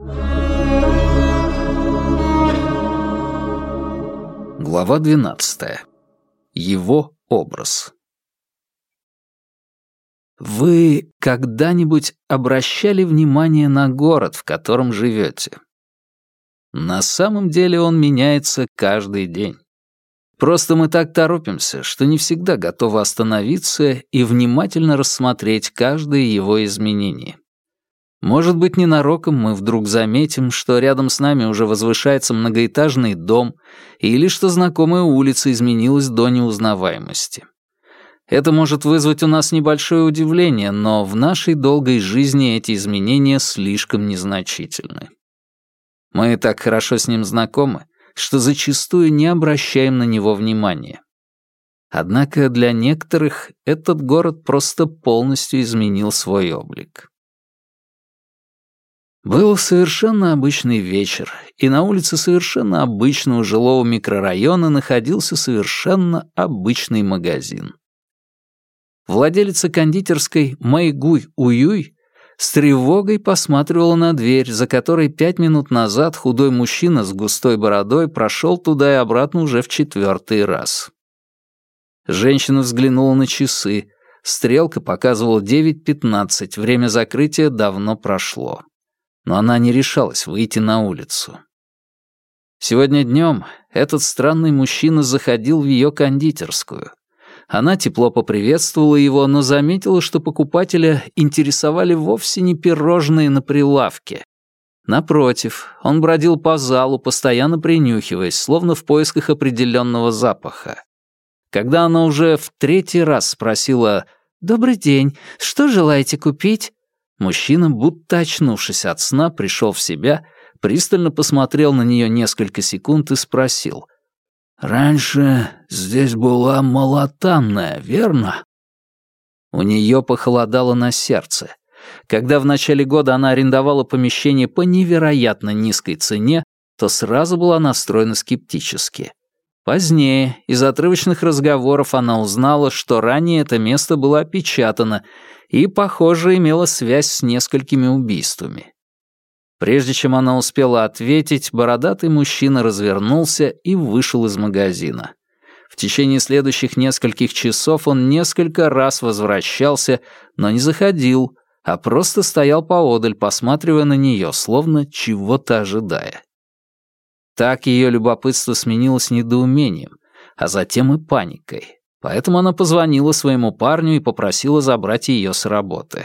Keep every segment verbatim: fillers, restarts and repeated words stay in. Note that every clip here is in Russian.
Глава двенадцатая. Его образ. Вы когда-нибудь обращали внимание на город, в котором живете? На самом деле он меняется каждый день. Просто мы так торопимся, что не всегда готовы остановиться и внимательно рассмотреть каждое его изменение. Может быть, ненароком мы вдруг заметим, что рядом с нами уже возвышается многоэтажный дом, или что знакомая улица изменилась до неузнаваемости. Это может вызвать у нас небольшое удивление, но в нашей долгой жизни эти изменения слишком незначительны. Мы так хорошо с ним знакомы, что зачастую не обращаем на него внимания. Однако для некоторых этот город просто полностью изменил свой облик. Был совершенно обычный вечер, и на улице совершенно обычного жилого микрорайона находился совершенно обычный магазин. Владелица кондитерской Мэйгуй Уюй с тревогой посматривала на дверь, за которой пять минут назад худой мужчина с густой бородой прошел туда и обратно уже в четвертый раз. Женщина взглянула на часы. Стрелка показывала девять пятнадцать, время закрытия давно прошло. Но она не решалась выйти на улицу. Сегодня днем этот странный мужчина заходил в ее кондитерскую. Она тепло поприветствовала его, но заметила, что покупателя интересовали вовсе не пирожные на прилавке. Напротив, он бродил по залу, постоянно принюхиваясь, словно в поисках определенного запаха. Когда она уже в третий раз спросила «Добрый день, что желаете купить?», мужчина, будто очнувшись от сна, пришел в себя, пристально посмотрел на нее несколько секунд и спросил: «Раньше здесь была Молотанная, верно?» У нее похолодало на сердце. Когда в начале года она арендовала помещение по невероятно низкой цене, то сразу была настроена скептически. Позднее, из отрывочных разговоров она узнала, что ранее это место было опечатано и, похоже, имело связь с несколькими убийствами. Прежде чем она успела ответить, бородатый мужчина развернулся и вышел из магазина. В течение следующих нескольких часов он несколько раз возвращался, но не заходил, а просто стоял поодаль, посматривая на нее, словно чего-то ожидая. Так ее любопытство сменилось недоумением, а затем и паникой. Поэтому она позвонила своему парню и попросила забрать ее с работы.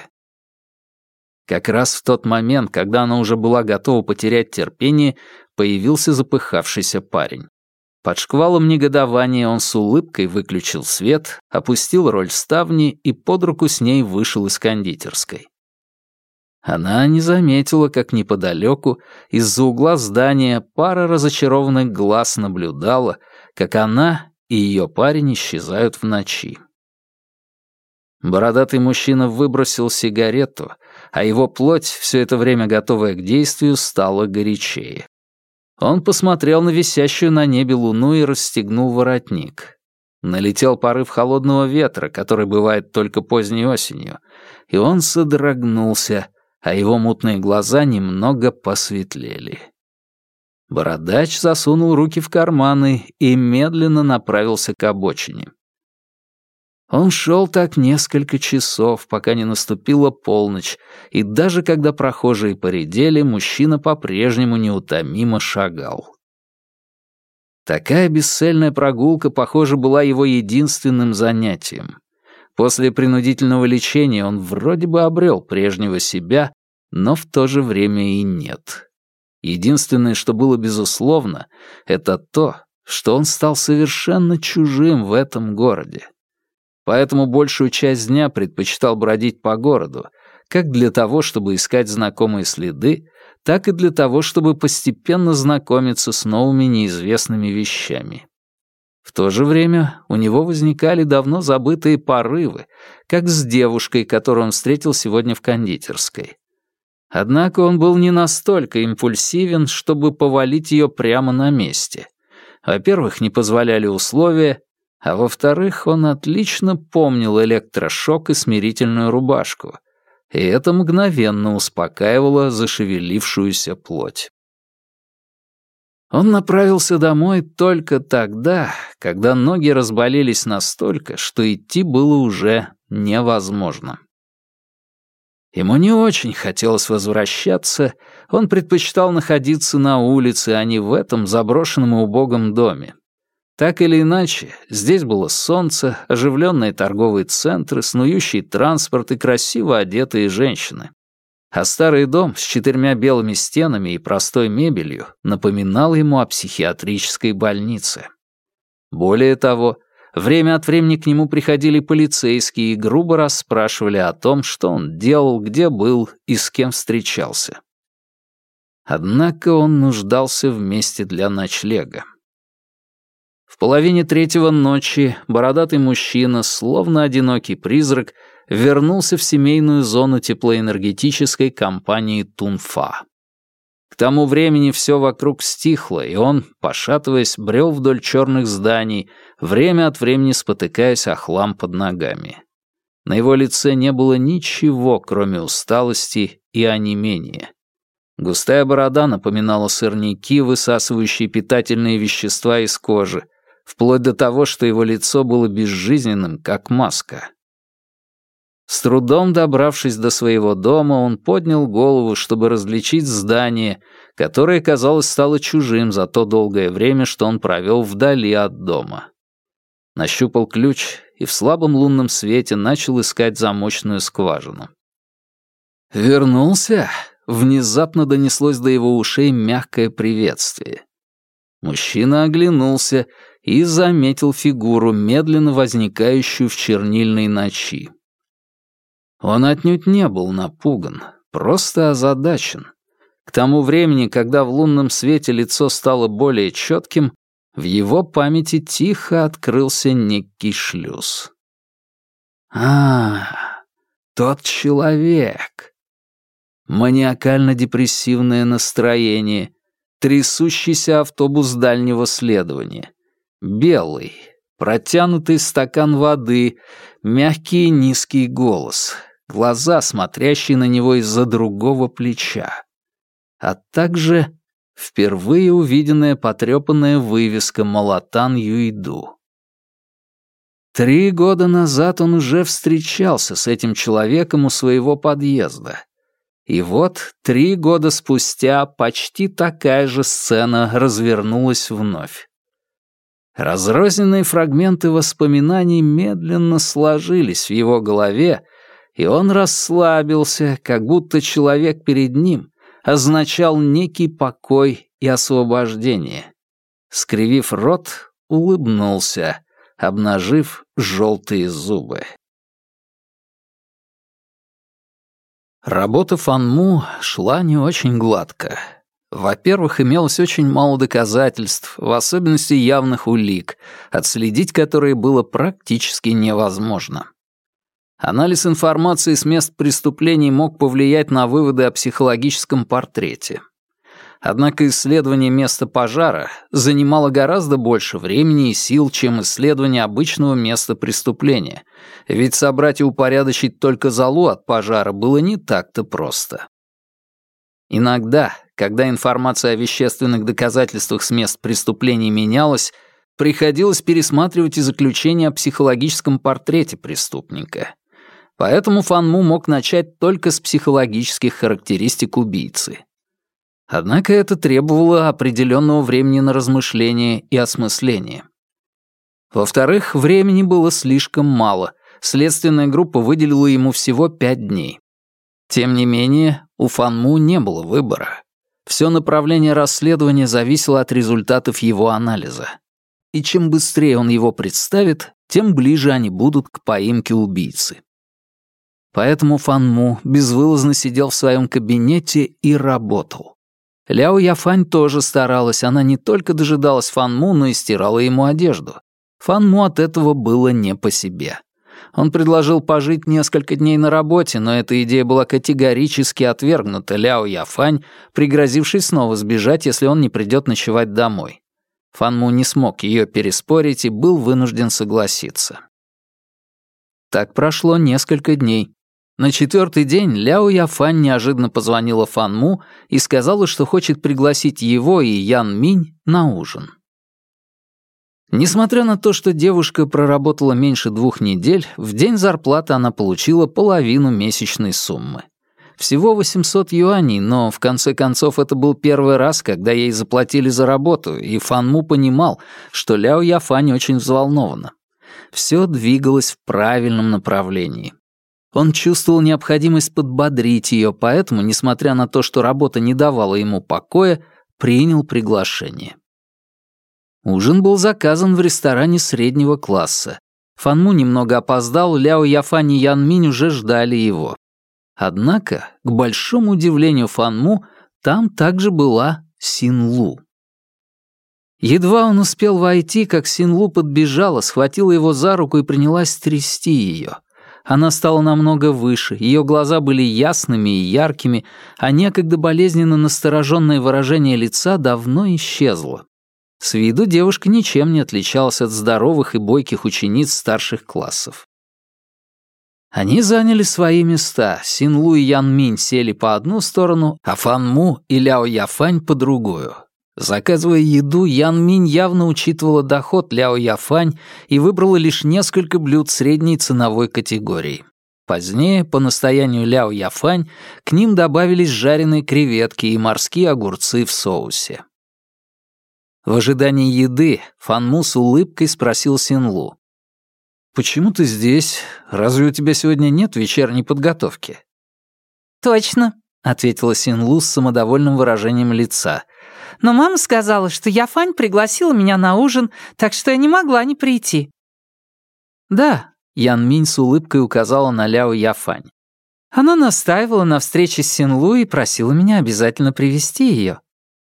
Как раз в тот момент, когда она уже была готова потерять терпение, появился запыхавшийся парень. Под шквалом негодования он с улыбкой выключил свет, опустил роль ставни и под руку с ней вышел из кондитерской. Она не заметила, как неподалеку, из-за угла здания, пара разочарованных глаз наблюдала, как она и ее парень исчезают в ночи. Бородатый мужчина выбросил сигарету, а его плоть, все это время готовая к действию, стала горячее. Он посмотрел на висящую на небе луну и расстегнул воротник. Налетел порыв холодного ветра, который бывает только поздней осенью, и он содрогнулся, а его мутные глаза немного посветлели. Бородач засунул руки в карманы и медленно направился к обочине. Он шел так несколько часов, пока не наступила полночь, и даже когда прохожие поредели, мужчина по-прежнему неутомимо шагал. Такая бесцельная прогулка, похоже, была его единственным занятием. После принудительного лечения он вроде бы обрел прежнего себя, но в то же время и нет. Единственное, что было безусловно, это то, что он стал совершенно чужим в этом городе. Поэтому большую часть дня предпочитал бродить по городу, как для того, чтобы искать знакомые следы, так и для того, чтобы постепенно знакомиться с новыми неизвестными вещами. В то же время у него возникали давно забытые порывы, как с девушкой, которую он встретил сегодня в кондитерской. Однако он был не настолько импульсивен, чтобы повалить ее прямо на месте. Во-первых, не позволяли условия, а во-вторых, он отлично помнил электрошок и смирительную рубашку. и это мгновенно успокаивало зашевелившуюся плоть. Он направился домой только тогда, когда ноги разболелись настолько, что идти было уже невозможно. Ему не очень хотелось возвращаться, он предпочитал находиться на улице, а не в этом заброшенном и убогом доме. Так или иначе, здесь было солнце, оживленные торговые центры, снующий транспорт и красиво одетые женщины. А старый дом с четырьмя белыми стенами и простой мебелью напоминал ему о психиатрической больнице. Более того, время от времени к нему приходили полицейские и грубо расспрашивали о том, что он делал, где был и с кем встречался. Однако он нуждался в месте для ночлега. В половине третьего ночи бородатый мужчина, словно одинокий призрак, вернулся в семейную зону теплоэнергетической компании «Тунфа». К тому времени все вокруг стихло, и он, пошатываясь, брел вдоль черных зданий, время от времени спотыкаясь о хлам под ногами. На его лице не было ничего, кроме усталости и онемения. Густая борода напоминала сорняки, высасывающие питательные вещества из кожи, вплоть до того, что его лицо было безжизненным, как маска. С трудом добравшись до своего дома, он поднял голову, чтобы различить здание, которое, казалось, стало чужим за то долгое время, что он провел вдали от дома. Нащупал ключ и в слабом лунном свете начал искать замочную скважину. «Вернулся?» — внезапно донеслось до его ушей мягкое приветствие. Мужчина оглянулся и заметил фигуру, медленно возникающую в чернильной ночи. Он отнюдь не был напуган, просто озадачен. К тому времени, когда в лунном свете лицо стало более четким, в его памяти тихо открылся некий шлюз. А, тот человек. Маниакально-депрессивное настроение, трясущийся автобус дальнего следования, белый, протянутый стакан воды, мягкий и низкий голос, глаза, смотрящие на него из-за другого плеча, а также впервые увиденная потрепанная вывеска «Молотан Юйду». Три года назад он уже встречался с этим человеком у своего подъезда. И вот три года спустя почти такая же сцена развернулась вновь. Разрозненные фрагменты воспоминаний медленно сложились в его голове, и он расслабился, как будто человек перед ним означал некий покой и освобождение. Скривив рот, улыбнулся, обнажив желтые зубы. Работа Фан Му шла не очень гладко. Во-первых, имелось очень мало доказательств, в особенности явных улик, отследить которые было практически невозможно. Анализ информации с мест преступлений мог повлиять на выводы о психологическом портрете. Однако исследование места пожара занимало гораздо больше времени и сил, чем исследование обычного места преступления, ведь собрать и упорядочить только золу от пожара было не так-то просто. Иногда, когда информация о вещественных доказательствах с мест преступлений менялась, приходилось пересматривать и заключение о психологическом портрете преступника. Поэтому Фан Му мог начать только с психологических характеристик убийцы. Однако это требовало определенного времени на размышление и осмысление. Во-вторых, времени было слишком мало, следственная группа выделила ему всего пять дней. Тем не менее, у Фан Му не было выбора. Все направление расследования зависело от результатов его анализа. И чем быстрее он его представит, тем ближе они будут к поимке убийцы. Поэтому Фан Му безвылазно сидел в своем кабинете и работал. Ляо Яфань тоже старалась, она не только дожидалась Фан Му, но и стирала ему одежду. Фан Му от этого было не по себе. Он предложил пожить несколько дней на работе, но эта идея была категорически отвергнута Ляо Яфань, пригрозившей снова сбежать, если он не придет ночевать домой. Фан Му не смог ее переспорить и был вынужден согласиться. Так прошло несколько дней. На четвертый день Ляо Яфань неожиданно позвонила Фан Му и сказала, что хочет пригласить его и Ян Минь на ужин. Несмотря на то, что девушка проработала меньше двух недель, в день зарплаты она получила половину месячной суммы. Всего восемьсот юаней, но в конце концов это был первый раз, когда ей заплатили за работу, и Фан Му понимал, что Ляо Яфань очень взволнована. Все двигалось в правильном направлении. Он чувствовал необходимость подбодрить ее, поэтому, несмотря на то, что работа не давала ему покоя, принял приглашение. Ужин был заказан в ресторане среднего класса. Фан Му немного опоздал, Ляо Яфань и Ян Минь уже ждали его. Однако, к большому удивлению Фан Му, там также была Син Лу. Едва он успел войти, как Син Лу подбежала, схватила его за руку и принялась трясти ее. Она стала намного выше, ее глаза были ясными и яркими, а некогда болезненно настороженное выражение лица давно исчезло. С виду девушка ничем не отличалась от здоровых и бойких учениц старших классов. Они заняли свои места, Син Лу и Ян Минь сели по одну сторону, а Фан Му и Ляо Яфань по другую. Заказывая еду, Ян Минь явно учитывала доход Ляо Яфань и выбрала лишь несколько блюд средней ценовой категории. Позднее, по настоянию Ляо Яфань, к ним добавились жареные креветки и морские огурцы в соусе. В ожидании еды Фан Му с улыбкой спросил Син Лу: «Почему ты здесь? Разве у тебя сегодня нет вечерней подготовки?» «Точно», — ответила Син Лу с самодовольным выражением лица. «Но мама сказала, что Яфань пригласила меня на ужин, так что я не могла не прийти». «Да», — Ян Минь с улыбкой указала на Ляо Яфань. «Она настаивала на встрече с Син Лу и просила меня обязательно привести ее».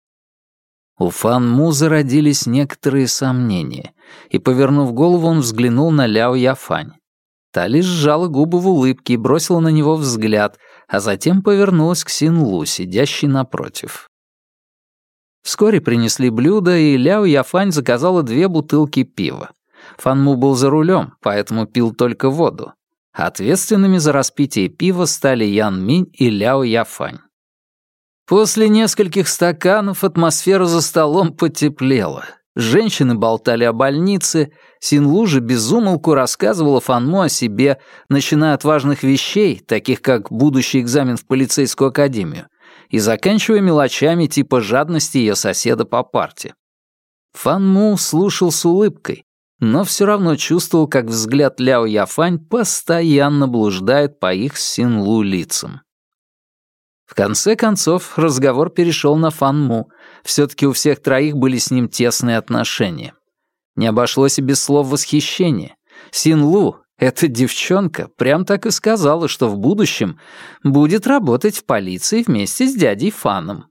У Фан Му зародились некоторые сомнения, и, повернув голову, он взглянул на Ляо Яфань. Та лишь сжала губы в улыбке и бросила на него взгляд, а затем повернулась к Син Лу, сидящей напротив. Вскоре принесли блюдо, и Ляо Яфань заказала две бутылки пива. Фан Му был за рулем, поэтому пил только воду. Ответственными за распитие пива стали Ян Минь и Ляо Яфань. После нескольких стаканов атмосфера за столом потеплела. Женщины болтали о больнице, Син Лу же без умолку рассказывала Фан Му о себе, начиная от важных вещей, таких как будущий экзамен в полицейскую академию, и заканчивая мелочами типа жадности ее соседа по парте. Фан Му слушал с улыбкой, но все равно чувствовал, как взгляд Ляо Яфань постоянно блуждает по их с Син Лу лицам. В конце концов, разговор перешел на Фан Му. Все-таки у всех троих были с ним тесные отношения. Не обошлось и без слов восхищения. Син Лу, эта девчонка, прям так и сказала, что в будущем будет работать в полиции вместе с дядей Фаном.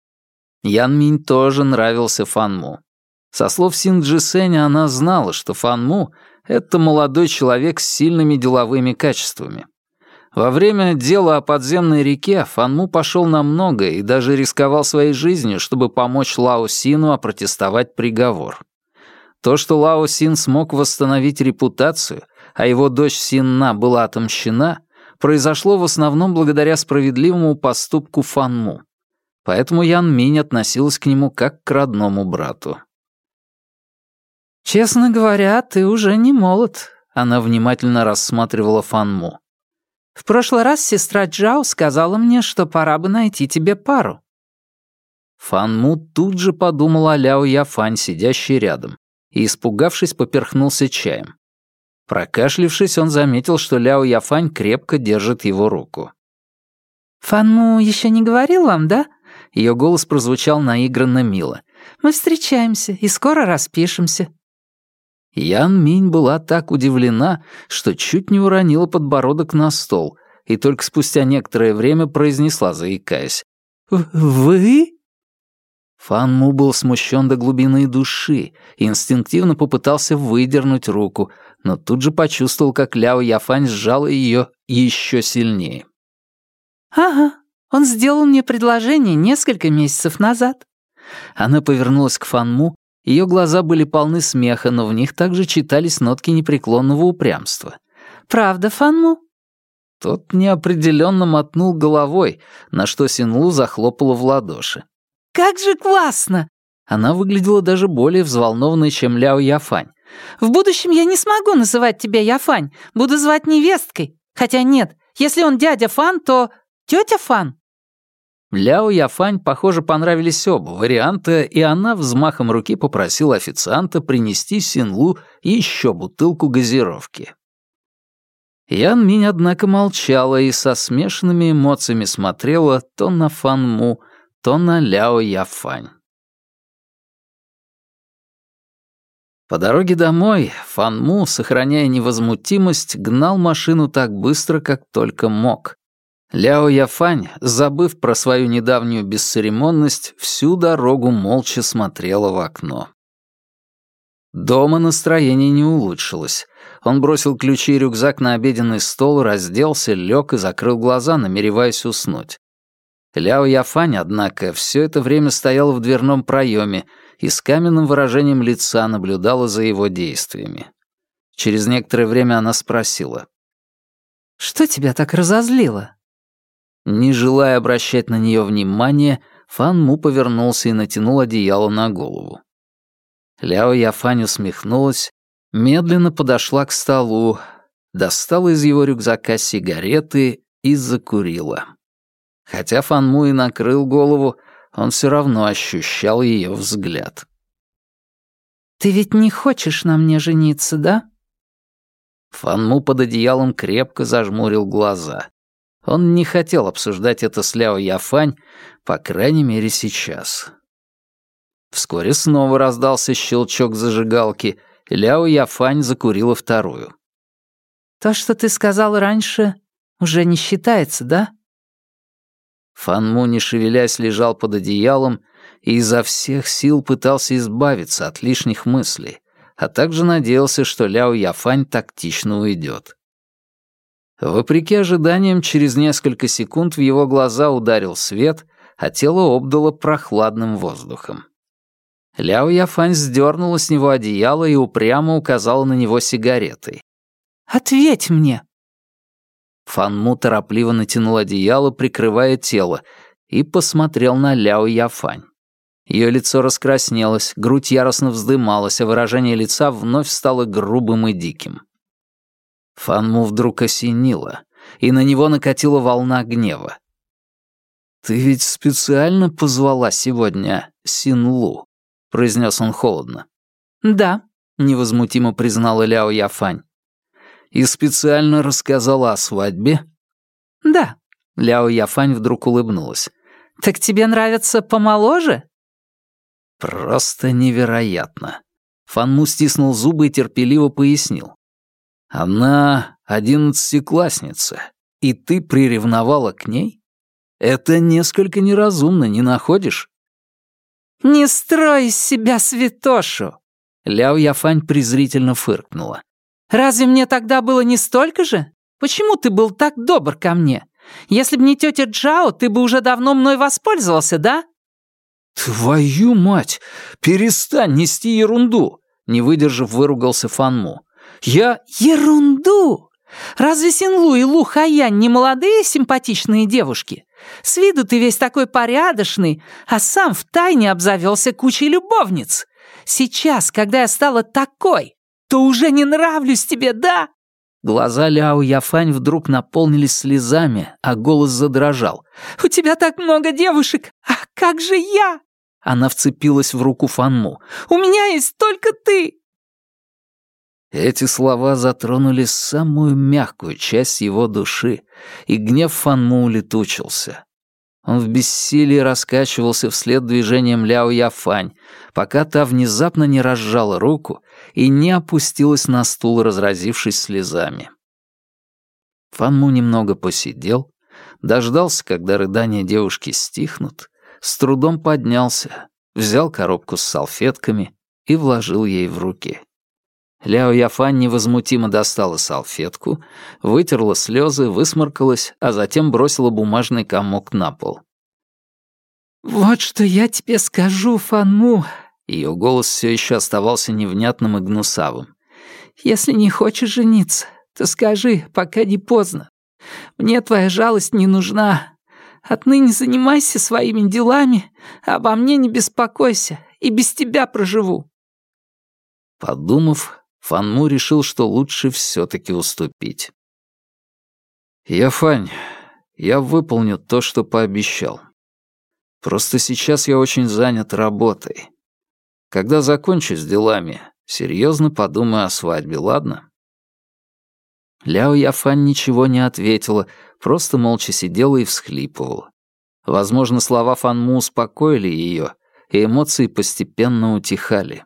Ян Минь тоже нравился Фан Му. Со слов Син Джисэня она знала, что Фан Му — это молодой человек с сильными деловыми качествами. Во время дела о подземной реке Фан Му пошел на многое и даже рисковал своей жизнью, чтобы помочь Лао Сину опротестовать приговор. То, что Лао Син смог восстановить репутацию, а его дочь Син На была отомщена, произошло в основном благодаря справедливому поступку Фан Му. Поэтому Ян Минь относилась к нему как к родному брату. «Честно говоря, ты уже не молод», — она внимательно рассматривала Фан Му. «В прошлый раз сестра Джао сказала мне, что пора бы найти тебе пару». Фан Му тут же подумал о Ляо Яфань, сидящей рядом, и, испугавшись, поперхнулся чаем. Прокашлившись, он заметил, что Ляо Яфань крепко держит его руку. «Фан Му еще не говорил вам, да?» Ее голос прозвучал наигранно мило. «Мы встречаемся и скоро распишемся». Ян Минь была так удивлена, что чуть не уронила подбородок на стол, и только спустя некоторое время произнесла, заикаясь: «Вы?» Фан Му был смущен до глубины души и инстинктивно попытался выдернуть руку, но тут же почувствовал, как Ляо Яфань сжала ее еще сильнее. «Ага, он сделал мне предложение несколько месяцев назад». Она повернулась к Фан Му. Ее глаза были полны смеха, но в них также читались нотки непреклонного упрямства. «Правда, Фан Му?» Тот неопределенно мотнул головой, на что Синлу захлопала в ладоши. «Как же классно!» Она выглядела даже более взволнованной, чем Ляо Яфань. «В будущем я не смогу называть тебя Яфань, буду звать невесткой. Хотя нет, если он дядя Фан, то тетя Фан». Ляо Яфань, похоже, понравились оба варианта, и она взмахом руки попросила официанта принести Синлу еще бутылку газировки. Ян Минь, однако, молчала и со смешанными эмоциями смотрела то на Фан Му, то на Ляо Яфань. По дороге домой Фан Му, сохраняя невозмутимость, гнал машину так быстро, как только мог. Ляо Яфань, забыв про свою недавнюю бесцеремонность, всю дорогу молча смотрела в окно. Дома настроение не улучшилось. Он бросил ключи и рюкзак на обеденный стол, разделся, лег и закрыл глаза, намереваясь уснуть. Ляо Яфань, однако, все это время стояла в дверном проеме и с каменным выражением лица наблюдала за его действиями. Через некоторое время она спросила: «Что тебя так разозлило?» Не желая обращать на нее внимания, Фан Му повернулся и натянул одеяло на голову. Ляо Яфань усмехнулась, медленно подошла к столу, достала из его рюкзака сигареты и закурила. Хотя Фан Му и накрыл голову, он все равно ощущал ее взгляд. «Ты ведь не хочешь на мне жениться, да?» Фан Му под одеялом крепко зажмурил глаза. Он не хотел обсуждать это с Ляо Яфань, по крайней мере, сейчас. Вскоре снова раздался щелчок зажигалки, и Ляо Яфань закурила вторую. «То, что ты сказал раньше, уже не считается, да?» Фан Му, не шевелясь, лежал под одеялом и изо всех сил пытался избавиться от лишних мыслей, а также надеялся, что Ляо Яфань тактично уйдет. Вопреки ожиданиям, через несколько секунд в его глаза ударил свет, а тело обдало прохладным воздухом. Ляо Яфань сдернула с него одеяло и упрямо указала на него сигаретой. «Ответь мне!» Фан Му торопливо натянул одеяло, прикрывая тело, и посмотрел на Ляо Яфань. Ее лицо раскраснелось, грудь яростно вздымалась, а выражение лица вновь стало грубым и диким. Фан Му вдруг осенило, и на него накатила волна гнева. «Ты ведь специально позвала сегодня Синлу?» — произнес он холодно. «Да», — невозмутимо признала Ляо Яфань. «И специально рассказала о свадьбе?» «Да», — Ляо Яфань вдруг улыбнулась. «Так тебе нравится помоложе?» «Просто невероятно». Фан Му стиснул зубы и терпеливо пояснил. «Она одиннадцатиклассница, и ты приревновала к ней? Это несколько неразумно, не находишь?» «Не строй из себя святошу!» Ляо Яфань презрительно фыркнула. «Разве мне тогда было не столько же? Почему ты был так добр ко мне? Если б не тетя Джао, ты бы уже давно мной воспользовался, да?» «Твою мать! Перестань нести ерунду!» Не выдержав, выругался Фан Му. «Я...» «Ерунду! Разве Синлу и Лу Хайянь не молодые симпатичные девушки? С виду ты весь такой порядочный, а сам втайне обзавелся кучей любовниц. Сейчас, когда я стала такой, то уже не нравлюсь тебе, да?» Глаза Ляо Яфань вдруг наполнились слезами, а голос задрожал. «У тебя так много девушек, а как же я?» Она вцепилась в руку Фан Му. «У меня есть только ты!» Эти слова затронули самую мягкую часть его души, и гнев Фан Му улетучился. Он в бессилии раскачивался вслед движением Ляо Яфань, пока та внезапно не разжала руку и не опустилась на стул, разразившись слезами. Фан Му немного посидел, дождался, когда рыдания девушки стихнут, с трудом поднялся, взял коробку с салфетками и вложил ей в руки. Ляо Яфань невозмутимо достала салфетку, вытерла слезы, высморкалась, а затем бросила бумажный комок на пол. «Вот что я тебе скажу, Фан Му!» Ее голос все еще оставался невнятным и гнусавым. «Если не хочешь жениться, то скажи, пока не поздно. Мне твоя жалость не нужна. Отныне занимайся своими делами, а обо мне не беспокойся, и без тебя проживу». Подумав, Фанму решил, что лучше все-таки уступить. «Яфань, я выполню то, что пообещал. Просто сейчас я очень занят работой. Когда закончу с делами, серьезно подумаю о свадьбе, ладно?» Ляо Яфань ничего не ответила, просто молча сидела и всхлипывала. Возможно, слова Фанму успокоили ее, и эмоции постепенно утихали.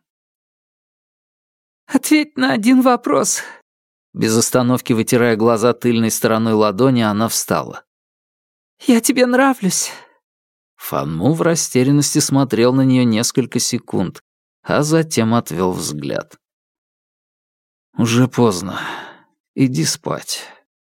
«Ответь на один вопрос». Без остановки вытирая глаза тыльной стороной ладони, она встала. «Я тебе нравлюсь?» Фанму в растерянности смотрел на нее несколько секунд, а затем отвел взгляд. «Уже поздно. Иди спать».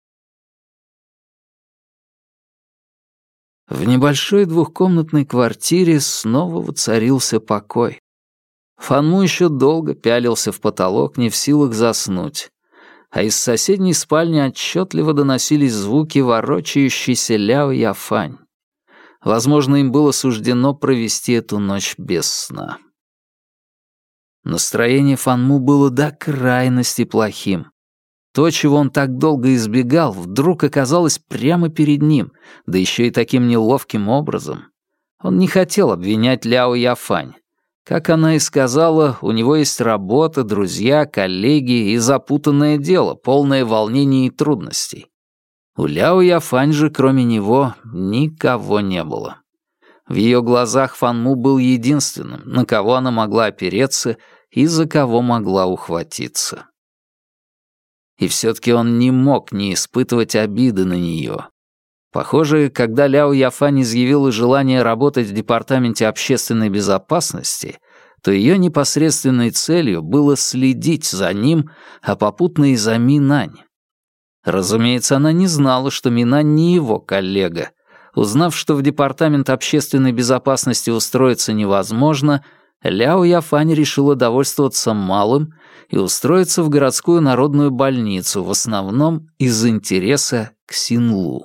В небольшой двухкомнатной квартире снова воцарился покой. Фанму еще долго пялился в потолок, не в силах заснуть, а из соседней спальни отчетливо доносились звуки ворочающейся Ляо Яфань. Возможно, им было суждено провести эту ночь без сна. Настроение Фанму было до крайности плохим. То, чего он так долго избегал, вдруг оказалось прямо перед ним, да еще и таким неловким образом. Он не хотел обвинять Ляо Яфань. Как она и сказала, у него есть работа, друзья, коллеги и запутанное дело, полное волнений и трудностей. У Ляо Яфань же, кроме него, никого не было. В ее глазах Фанму был единственным, на кого она могла опереться и за кого могла ухватиться. И все-таки он не мог не испытывать обиды на нее. Похоже, когда Ляо Яфань изъявила желание работать в Департаменте общественной безопасности, то ее непосредственной целью было следить за ним, а попутно и за Минань. Разумеется, она не знала, что Минань не его коллега. Узнав, что в Департамент общественной безопасности устроиться невозможно, Ляо Яфань решила довольствоваться малым и устроиться в городскую народную больницу, в основном из интереса к Синлу.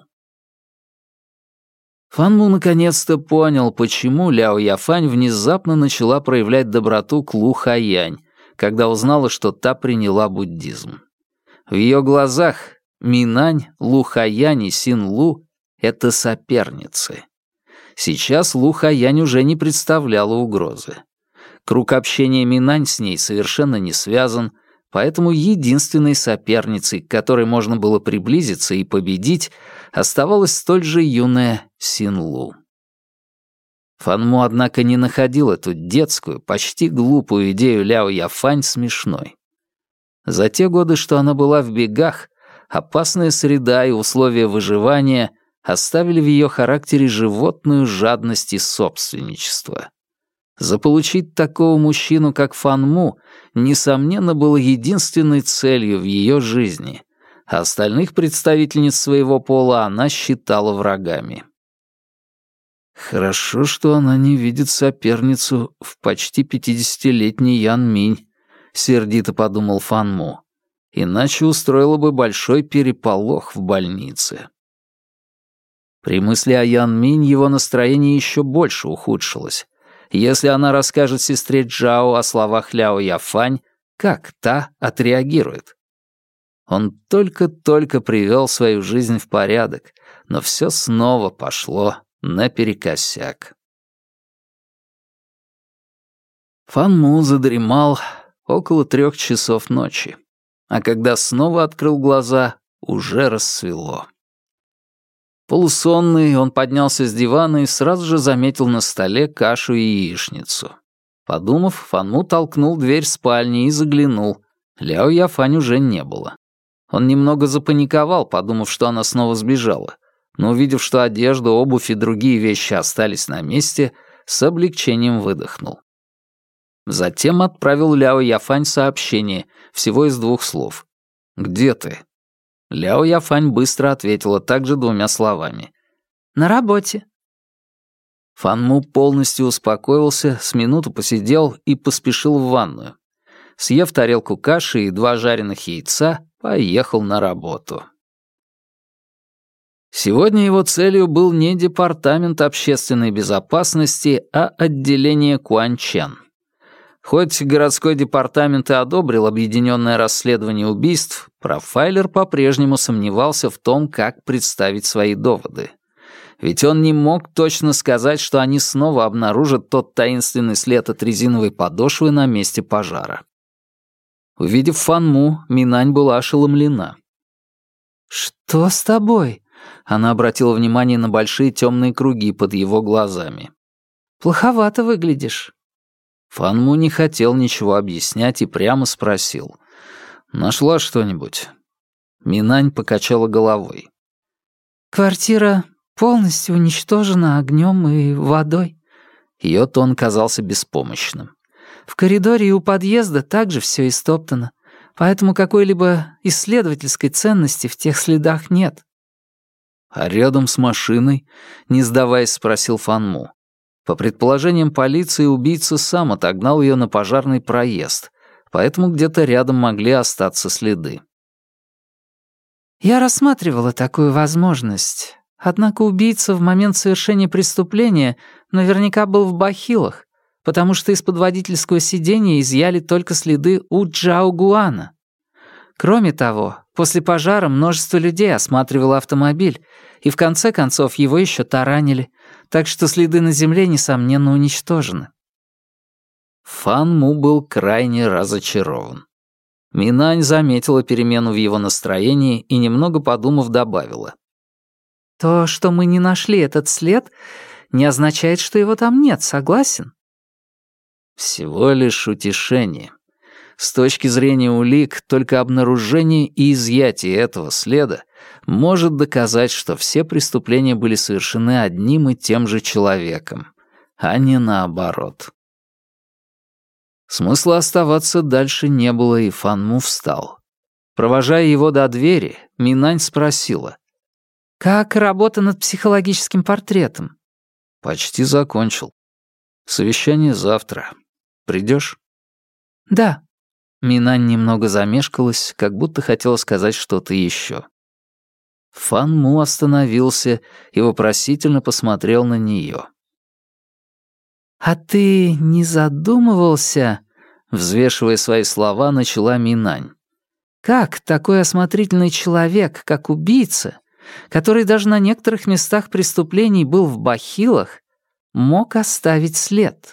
Фанму наконец-то понял, почему Ляо Яфань внезапно начала проявлять доброту к Лу Хаянь, когда узнала, что та приняла буддизм. В ее глазах Минань, Лу Хаянь и Синлу — это соперницы. Сейчас Лу Хаянь уже не представляла угрозы. Круг общения Минань с ней совершенно не связан, поэтому единственной соперницей, к которой можно было приблизиться и победить, оставалась столь же юная Синлу. Фанму, однако, не находил эту детскую, почти глупую идею Ляо Яфань смешной. За те годы, что она была в бегах, опасная среда и условия выживания оставили в ее характере животную жадность и собственничество. Заполучить такого мужчину, как Фанму, несомненно, было единственной целью в ее жизни, а остальных представительниц своего пола она считала врагами. Хорошо, что она не видит соперницу в почти пятидесятилетней Ян Минь, сердито подумал Фанму, иначе устроила бы большой переполох в больнице. При мысли о Ян Минь его настроение еще больше ухудшилось. Если она расскажет сестре Джао о словах Ляо Яфань, как та отреагирует? Он только-только привел свою жизнь в порядок, но все снова пошло наперекосяк. Фанму задремал около трех часов ночи, а когда снова открыл глаза, уже рассвело. Полусонный, он поднялся с дивана и сразу же заметил на столе кашу и яичницу. Подумав, Фанму толкнул дверь спальни и заглянул. Ляо Яфань уже не было. Он немного запаниковал, подумав, что она снова сбежала, но увидев, что одежда, обувь и другие вещи остались на месте, с облегчением выдохнул. Затем отправил Ляо Яфань сообщение, всего из двух слов. «Где ты?» Ляо Яфань быстро ответила также двумя словами. «На работе». Фанму полностью успокоился, с минуту посидел и поспешил в ванную. Съев тарелку каши и два жареных яйца, поехал на работу. Сегодня его целью был не Департамент общественной безопасности, а отделение Куанчэн. Хоть городской департамент и одобрил объединенное расследование убийств, профайлер по-прежнему сомневался в том, как представить свои доводы. Ведь он не мог точно сказать, что они снова обнаружат тот таинственный след от резиновой подошвы на месте пожара. Увидев Фанму, Минань была ошеломлена. «Что с тобой?» Она обратила внимание на большие темные круги под его глазами. «Плоховато выглядишь». Фанму не хотел ничего объяснять и прямо спросил. «Нашла что-нибудь?» Минань покачала головой. «Квартира полностью уничтожена огнем и водой». Ее тон казался беспомощным. «В коридоре и у подъезда также все истоптано, поэтому какой-либо исследовательской ценности в тех следах нет». «А рядом с машиной?» — не сдаваясь, спросил Фанму. По предположениям полиции, убийца сам отогнал ее на пожарный проезд, поэтому где-то рядом могли остаться следы. «Я рассматривала такую возможность, однако убийца в момент совершения преступления наверняка был в бахилах, потому что из-под водительского сиденья изъяли только следы у Джао Гуана. Кроме того, после пожара множество людей осматривало автомобиль, и в конце концов его еще таранили, так что следы на земле, несомненно, уничтожены». Фан Му был крайне разочарован. Минань заметила перемену в его настроении и, немного подумав, добавила. «То, что мы не нашли этот след, не означает, что его там нет, согласен?» «Всего лишь утешение. С точки зрения улик, только обнаружение и изъятие этого следа может доказать, что все преступления были совершены одним и тем же человеком, а не наоборот». Смысла оставаться дальше не было, и Фанму встал. Провожая его до двери, Минань спросила. «Как работа над психологическим портретом?» «Почти закончил. Совещание завтра. Придешь?» «Да». Минань немного замешкалась, как будто хотела сказать что-то еще. Фан Му остановился и вопросительно посмотрел на нее. «А ты не задумывался?» — взвешивая свои слова, начала Минань. «Как такой осмотрительный человек, как убийца, который даже на некоторых местах преступлений был в бахилах, мог оставить след?»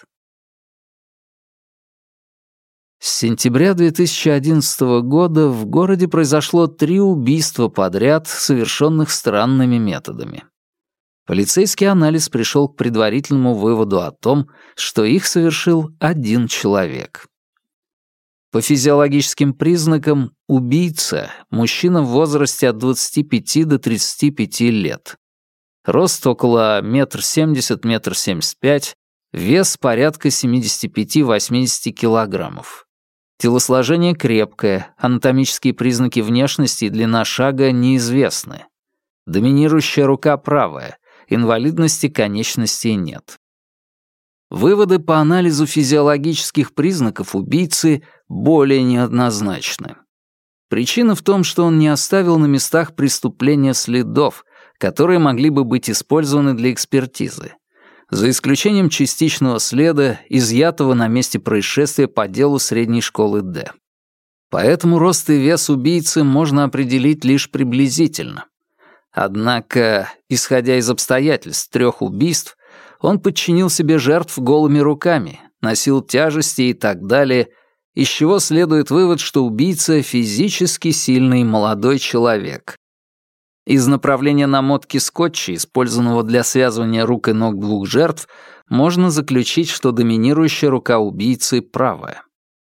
С сентября две тысячи одиннадцатого года в городе произошло три убийства подряд, совершенных странными методами. Полицейский анализ пришел к предварительному выводу о том, что их совершил один человек. По физиологическим признакам убийца — мужчина в возрасте от двадцати пяти до тридцати пяти лет. Рост около метр семьдесят — метр семьдесят пять, вес порядка семидесяти пяти — восьмидесяти килограммов. Телосложение крепкое, анатомические признаки внешности и длина шага неизвестны. Доминирующая рука правая, инвалидности конечностей нет. Выводы по анализу физиологических признаков убийцы более неоднозначны. Причина в том, что он не оставил на местах преступления следов, которые могли бы быть использованы для экспертизы, за исключением частичного следа, изъятого на месте происшествия по делу средней школы Д. Поэтому рост и вес убийцы можно определить лишь приблизительно. Однако, исходя из обстоятельств трех убийств, он подчинил себе жертв голыми руками, носил тяжести и так далее, из чего следует вывод, что убийца — физически сильный молодой человек. Из направления намотки скотча, использованного для связывания рук и ног двух жертв, можно заключить, что доминирующая рука убийцы правая.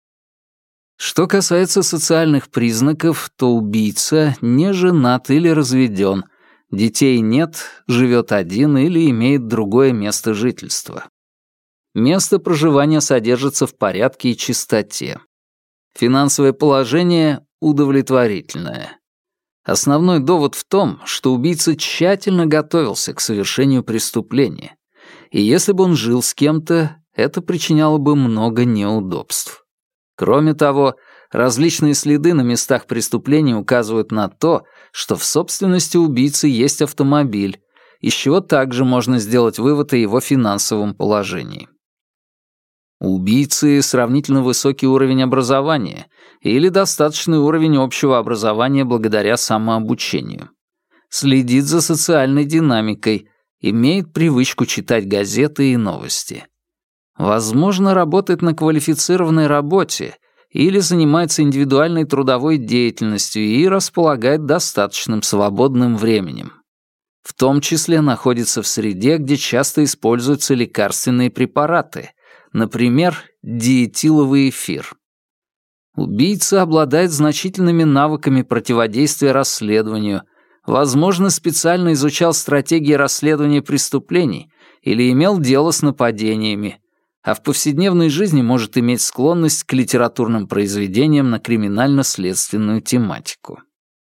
Что касается социальных признаков, то убийца не женат или разведен, детей нет, живет один или имеет другое место жительства. Место проживания содержится в порядке и чистоте. Финансовое положение удовлетворительное. Основной довод в том, что убийца тщательно готовился к совершению преступления, и если бы он жил с кем-то, это причиняло бы много неудобств. Кроме того, различные следы на местах преступления указывают на то, что в собственности убийцы есть автомобиль, из чего также можно сделать вывод о его финансовом положении. У убийцы сравнительно высокий уровень образования или достаточный уровень общего образования благодаря самообучению. Следит за социальной динамикой, имеет привычку читать газеты и новости. Возможно, работает на квалифицированной работе или занимается индивидуальной трудовой деятельностью и располагает достаточным свободным временем. В том числе находится в среде, где часто используются лекарственные препараты, например, диэтиловый эфир. Убийца обладает значительными навыками противодействия расследованию, возможно, специально изучал стратегии расследования преступлений или имел дело с нападениями, а в повседневной жизни может иметь склонность к литературным произведениям на криминально-следственную тематику.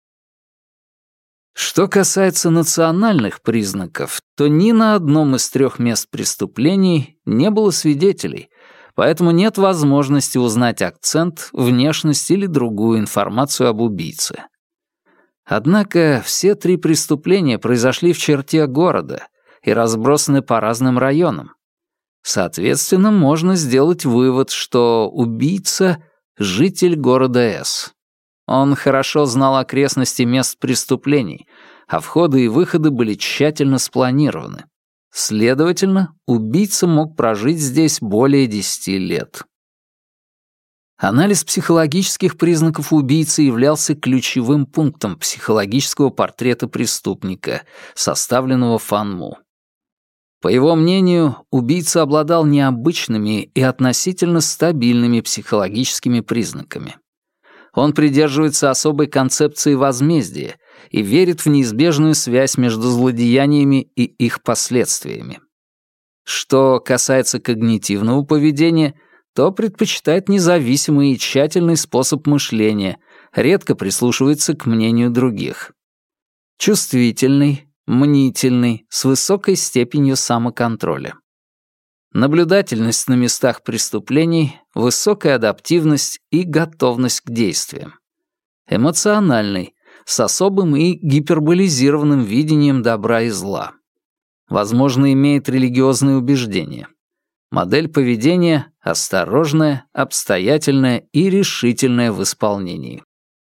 Что касается национальных признаков, то ни на одном из трех мест преступлений не было свидетелей, поэтому нет возможности узнать акцент, внешность или другую информацию об убийце. Однако все три преступления произошли в черте города и разбросаны по разным районам. Соответственно, можно сделать вывод, что убийца — житель города С. Он хорошо знал окрестности мест преступлений, а входы и выходы были тщательно спланированы. Следовательно, убийца мог прожить здесь более десяти лет. Анализ психологических признаков убийцы являлся ключевым пунктом психологического портрета преступника, составленного Фан Му. По его мнению, убийца обладал необычными и относительно стабильными психологическими признаками. Он придерживается особой концепции возмездия и верит в неизбежную связь между злодеяниями и их последствиями. Что касается когнитивного поведения, то предпочитает независимый и тщательный способ мышления, редко прислушивается к мнению других. Чувствительный, мнительный, с высокой степенью самоконтроля. Наблюдательность на местах преступлений, высокая адаптивность и готовность к действиям. Эмоциональный, с особым и гиперболизированным видением добра и зла. Возможно, имеет религиозные убеждения. Модель поведения осторожная, обстоятельная и решительная в исполнении.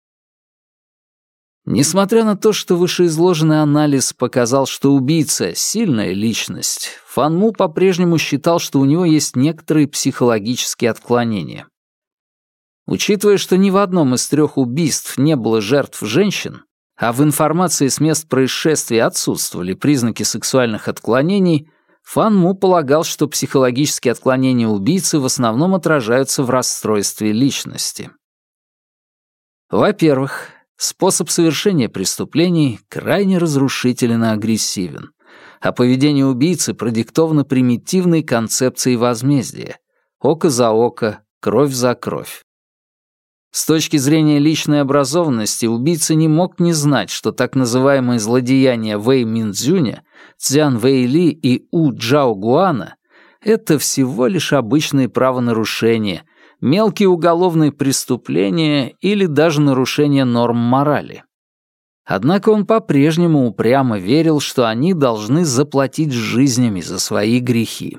Несмотря на то, что вышеизложенный анализ показал, что убийца — сильная личность, Фан Му по-прежнему считал, что у него есть некоторые психологические отклонения. Учитывая, что ни в одном из трех убийств не было жертв женщин, а в информации с мест происшествия отсутствовали признаки сексуальных отклонений, Фан Му полагал, что психологические отклонения убийцы в основном отражаются в расстройстве личности. Во-первых, способ совершения преступлений крайне разрушителен и агрессивен, а поведение убийцы продиктовано примитивной концепцией возмездия — око за око, кровь за кровь. С точки зрения личной образованности убийца не мог не знать, что так называемые злодеяния Вэй Минцзюня, Цзян Вэйли и У Джао Гуана — это всего лишь обычные правонарушения, мелкие уголовные преступления или даже нарушение норм морали. Однако он по-прежнему упрямо верил, что они должны заплатить жизнями за свои грехи.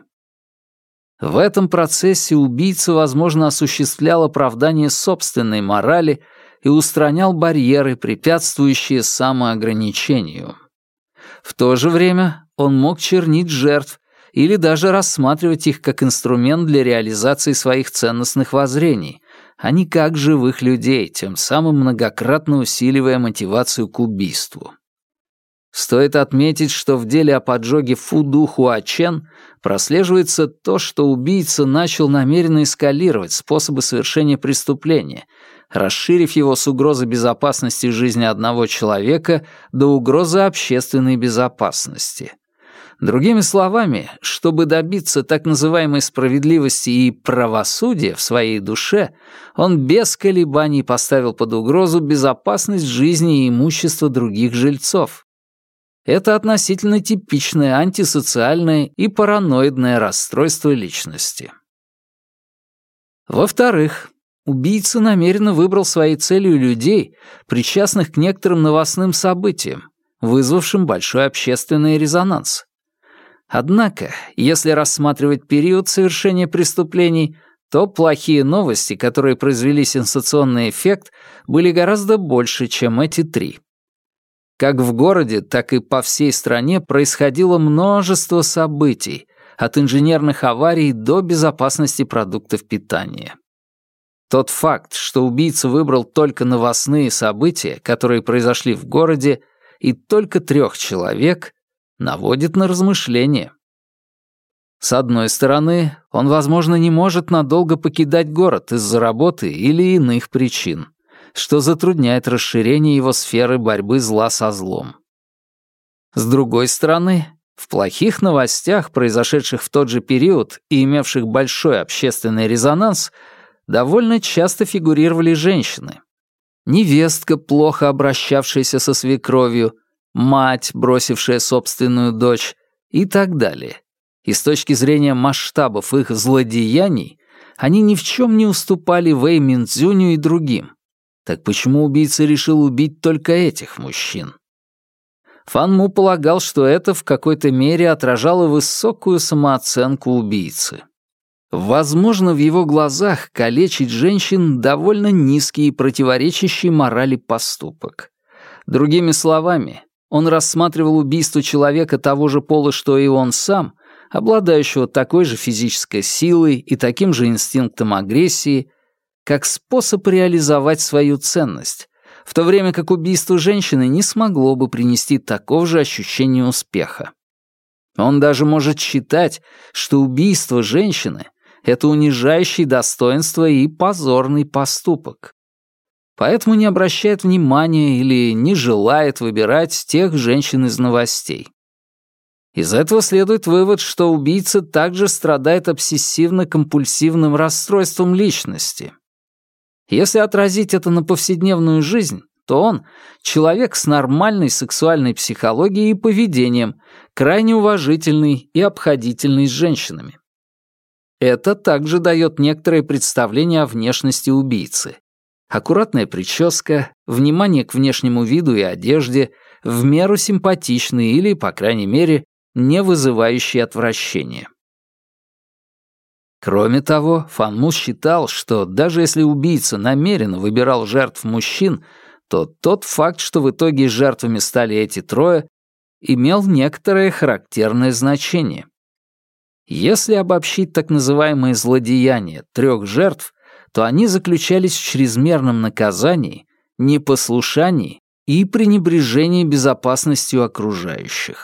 В этом процессе убийца, возможно, осуществлял оправдание собственной морали и устранял барьеры, препятствующие самоограничению. В то же время он мог чернить жертв или даже рассматривать их как инструмент для реализации своих ценностных воззрений, а не как живых людей, тем самым многократно усиливая мотивацию к убийству. Стоит отметить, что в деле о поджоге Фуду Хуачен прослеживается то, что убийца начал намеренно эскалировать способы совершения преступления, расширив его с угрозы безопасности жизни одного человека до угрозы общественной безопасности. Другими словами, чтобы добиться так называемой справедливости и правосудия в своей душе, он без колебаний поставил под угрозу безопасность жизни и имущества других жильцов. Это относительно типичное антисоциальное и параноидное расстройство личности. Во-вторых, убийца намеренно выбрал своей целью людей, причастных к некоторым новостным событиям, вызвавшим большой общественный резонанс. Однако, если рассматривать период совершения преступлений, то плохие новости, которые произвели сенсационный эффект, были гораздо больше, чем эти три. Как в городе, так и по всей стране происходило множество событий, от инженерных аварий до безопасности продуктов питания. Тот факт, что убийца выбрал только новостные события, которые произошли в городе, и только трех человек, наводит на размышления. С одной стороны, он, возможно, не может надолго покидать город из-за работы или иных причин, что затрудняет расширение его сферы борьбы зла со злом. С другой стороны, в плохих новостях, произошедших в тот же период и имевших большой общественный резонанс, довольно часто фигурировали женщины. Невестка, плохо обращавшаяся со свекровью, мать, бросившая собственную дочь и так далее. И с точки зрения масштабов их злодеяний, они ни в чем не уступали Вэй Минцзюню и другим. Так почему убийца решил убить только этих мужчин? Фан Му полагал, что это в какой-то мере отражало высокую самооценку убийцы. Возможно, в его глазах калечить женщин довольно низкий и противоречащий морали поступок. Другими словами, он рассматривал убийство человека того же пола, что и он сам, обладающего такой же физической силой и таким же инстинктом агрессии, как способ реализовать свою ценность, в то время как убийство женщины не смогло бы принести такого же ощущения успеха. Он даже может считать, что убийство женщины — это унижающий достоинство и позорный поступок. Поэтому не обращает внимания или не желает выбирать тех женщин из новостей. Из этого следует вывод, что убийца также страдает обсессивно-компульсивным расстройством личности. Если отразить это на повседневную жизнь, то он — человек с нормальной сексуальной психологией и поведением, крайне уважительный и обходительный с женщинами. Это также дает некоторое представление о внешности убийцы. Аккуратная прическа, внимание к внешнему виду и одежде, в меру симпатичный или, по крайней мере, не вызывающий отвращения. Кроме того, Фан Му считал, что даже если убийца намеренно выбирал жертв мужчин, то тот факт, что в итоге жертвами стали эти трое, имел некоторое характерное значение. Если обобщить так называемые злодеяния трех жертв, то они заключались в чрезмерном наказании, непослушании и пренебрежении безопасностью окружающих.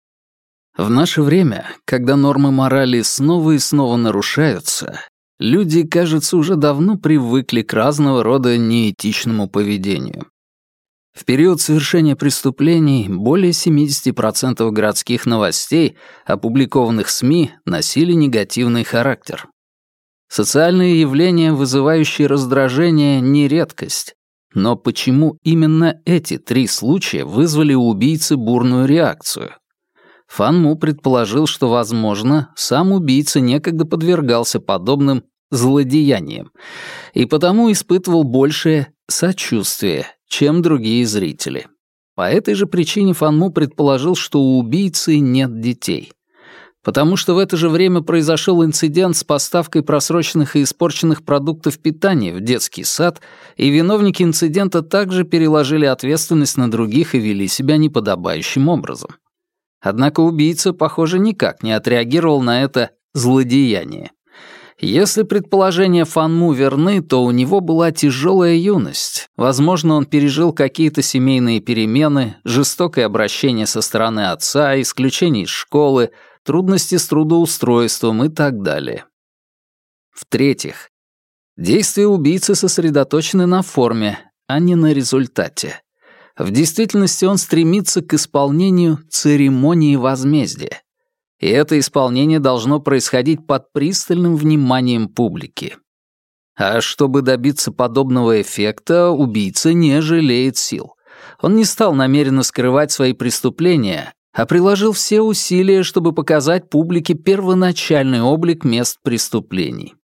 В наше время, когда нормы морали снова и снова нарушаются, люди, кажется, уже давно привыкли к разного рода неэтичному поведению. В период совершения преступлений более семьдесят процентов городских новостей, опубликованных СМИ, носили негативный характер. Социальные явления, вызывающие раздражение, не редкость. Но почему именно эти три случая вызвали у убийцы бурную реакцию? Фан Му предположил, что, возможно, сам убийца некогда подвергался подобным злодеяниям и потому испытывал большее сочувствие, чем другие зрители. По этой же причине Фан Му предположил, что у убийцы нет детей. Потому что в это же время произошел инцидент с поставкой просроченных и испорченных продуктов питания в детский сад, и виновники инцидента также переложили ответственность на других и вели себя неподобающим образом. Однако убийца, похоже, никак не отреагировал на это злодеяние. Если предположения Фан Му верны, то у него была тяжелая юность. Возможно, он пережил какие-то семейные перемены, жестокое обращение со стороны отца, исключение из школы, трудности с трудоустройством и так далее. В-третьих, действия убийцы сосредоточены на форме, а не на результате. В действительности он стремится к исполнению церемонии возмездия. И это исполнение должно происходить под пристальным вниманием публики. А чтобы добиться подобного эффекта, убийца не жалеет сил. Он не стал намеренно скрывать свои преступления, а приложил все усилия, чтобы показать публике первоначальный облик мест преступлений.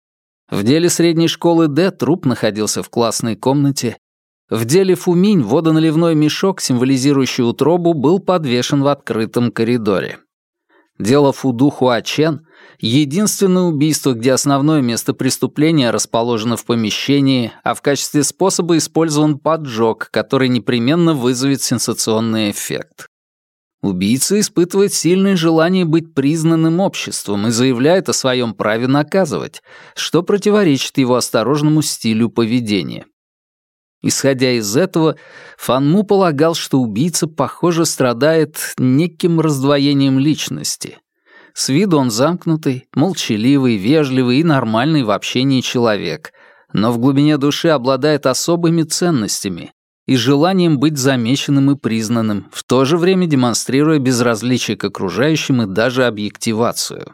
В деле средней школы Д труп находился в классной комнате. В деле Фуминь водоналивной мешок, символизирующий утробу, был подвешен в открытом коридоре. Дело Фуду Хуачен — единственное убийство, где основное место преступления расположено в помещении, а в качестве способа использован поджог, который непременно вызовет сенсационный эффект. Убийца испытывает сильное желание быть признанным обществом и заявляет о своем праве наказывать, что противоречит его осторожному стилю поведения. Исходя из этого, Фанму полагал, что убийца, похоже, страдает неким раздвоением личности. С виду он замкнутый, молчаливый, вежливый и нормальный в общении человек, но в глубине души обладает особыми ценностями и желанием быть замеченным и признанным, в то же время демонстрируя безразличие к окружающим и даже объективацию.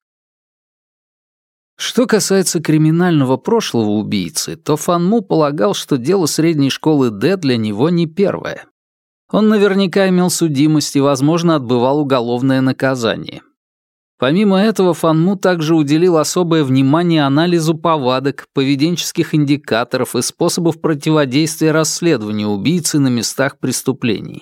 Что касается криминального прошлого убийцы, то Фанму полагал, что дело средней школы Д для него не первое. Он наверняка имел судимость и, возможно, отбывал уголовное наказание. Помимо этого, Фанму также уделил особое внимание анализу повадок, поведенческих индикаторов и способов противодействия расследованию убийцы на местах преступлений.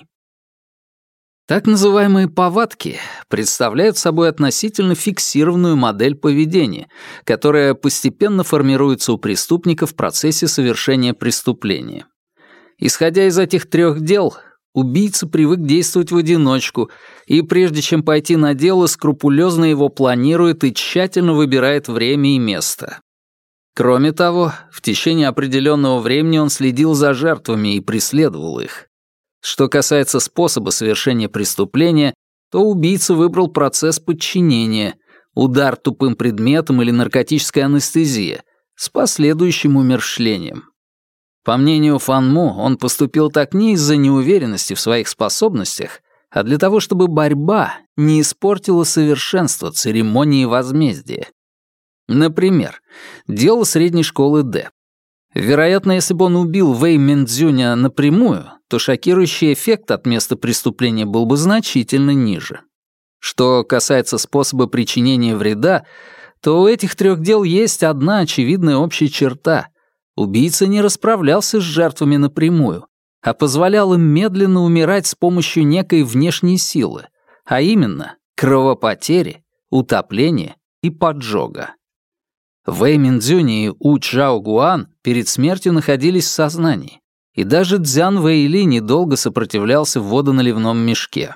Так называемые повадки представляют собой относительно фиксированную модель поведения, которая постепенно формируется у преступника в процессе совершения преступления. Исходя из этих трех дел, убийца привык действовать в одиночку и, прежде чем пойти на дело, скрупулезно его планирует и тщательно выбирает время и место. Кроме того, в течение определенного времени он следил за жертвами и преследовал их. Что касается способа совершения преступления, то убийца выбрал процесс подчинения, удар тупым предметом или наркотическая анестезия с последующим умерщвлением. По мнению Фанму, он поступил так не из-за неуверенности в своих способностях, а для того, чтобы борьба не испортила совершенство церемонии возмездия. Например, дело средней школы Д. Вероятно, если бы он убил Вэй Минцзюня напрямую, то шокирующий эффект от места преступления был бы значительно ниже. Что касается способа причинения вреда, то у этих трех дел есть одна очевидная общая черта. Убийца не расправлялся с жертвами напрямую, а позволял им медленно умирать с помощью некой внешней силы, а именно кровопотери, утопления и поджога. Вэй Минцзюнь и У Чжао Гуан перед смертью находились в сознании, и даже Цзян Вэйли недолго сопротивлялся в водоналивном мешке.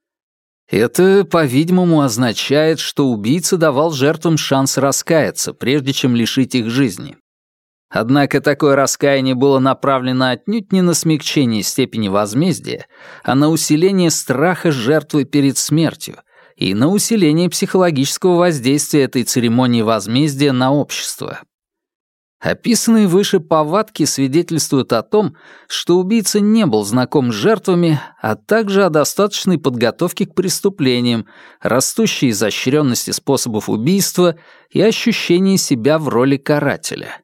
Это, по-видимому, означает, что убийца давал жертвам шанс раскаяться, прежде чем лишить их жизни. Однако такое раскаяние было направлено отнюдь не на смягчение степени возмездия, а на усиление страха жертвы перед смертью и на усиление психологического воздействия этой церемонии возмездия на общество. Описанные выше повадки свидетельствуют о том, что убийца не был знаком с жертвами, а также о достаточной подготовке к преступлениям, растущей изощренности способов убийства и ощущении себя в роли карателя.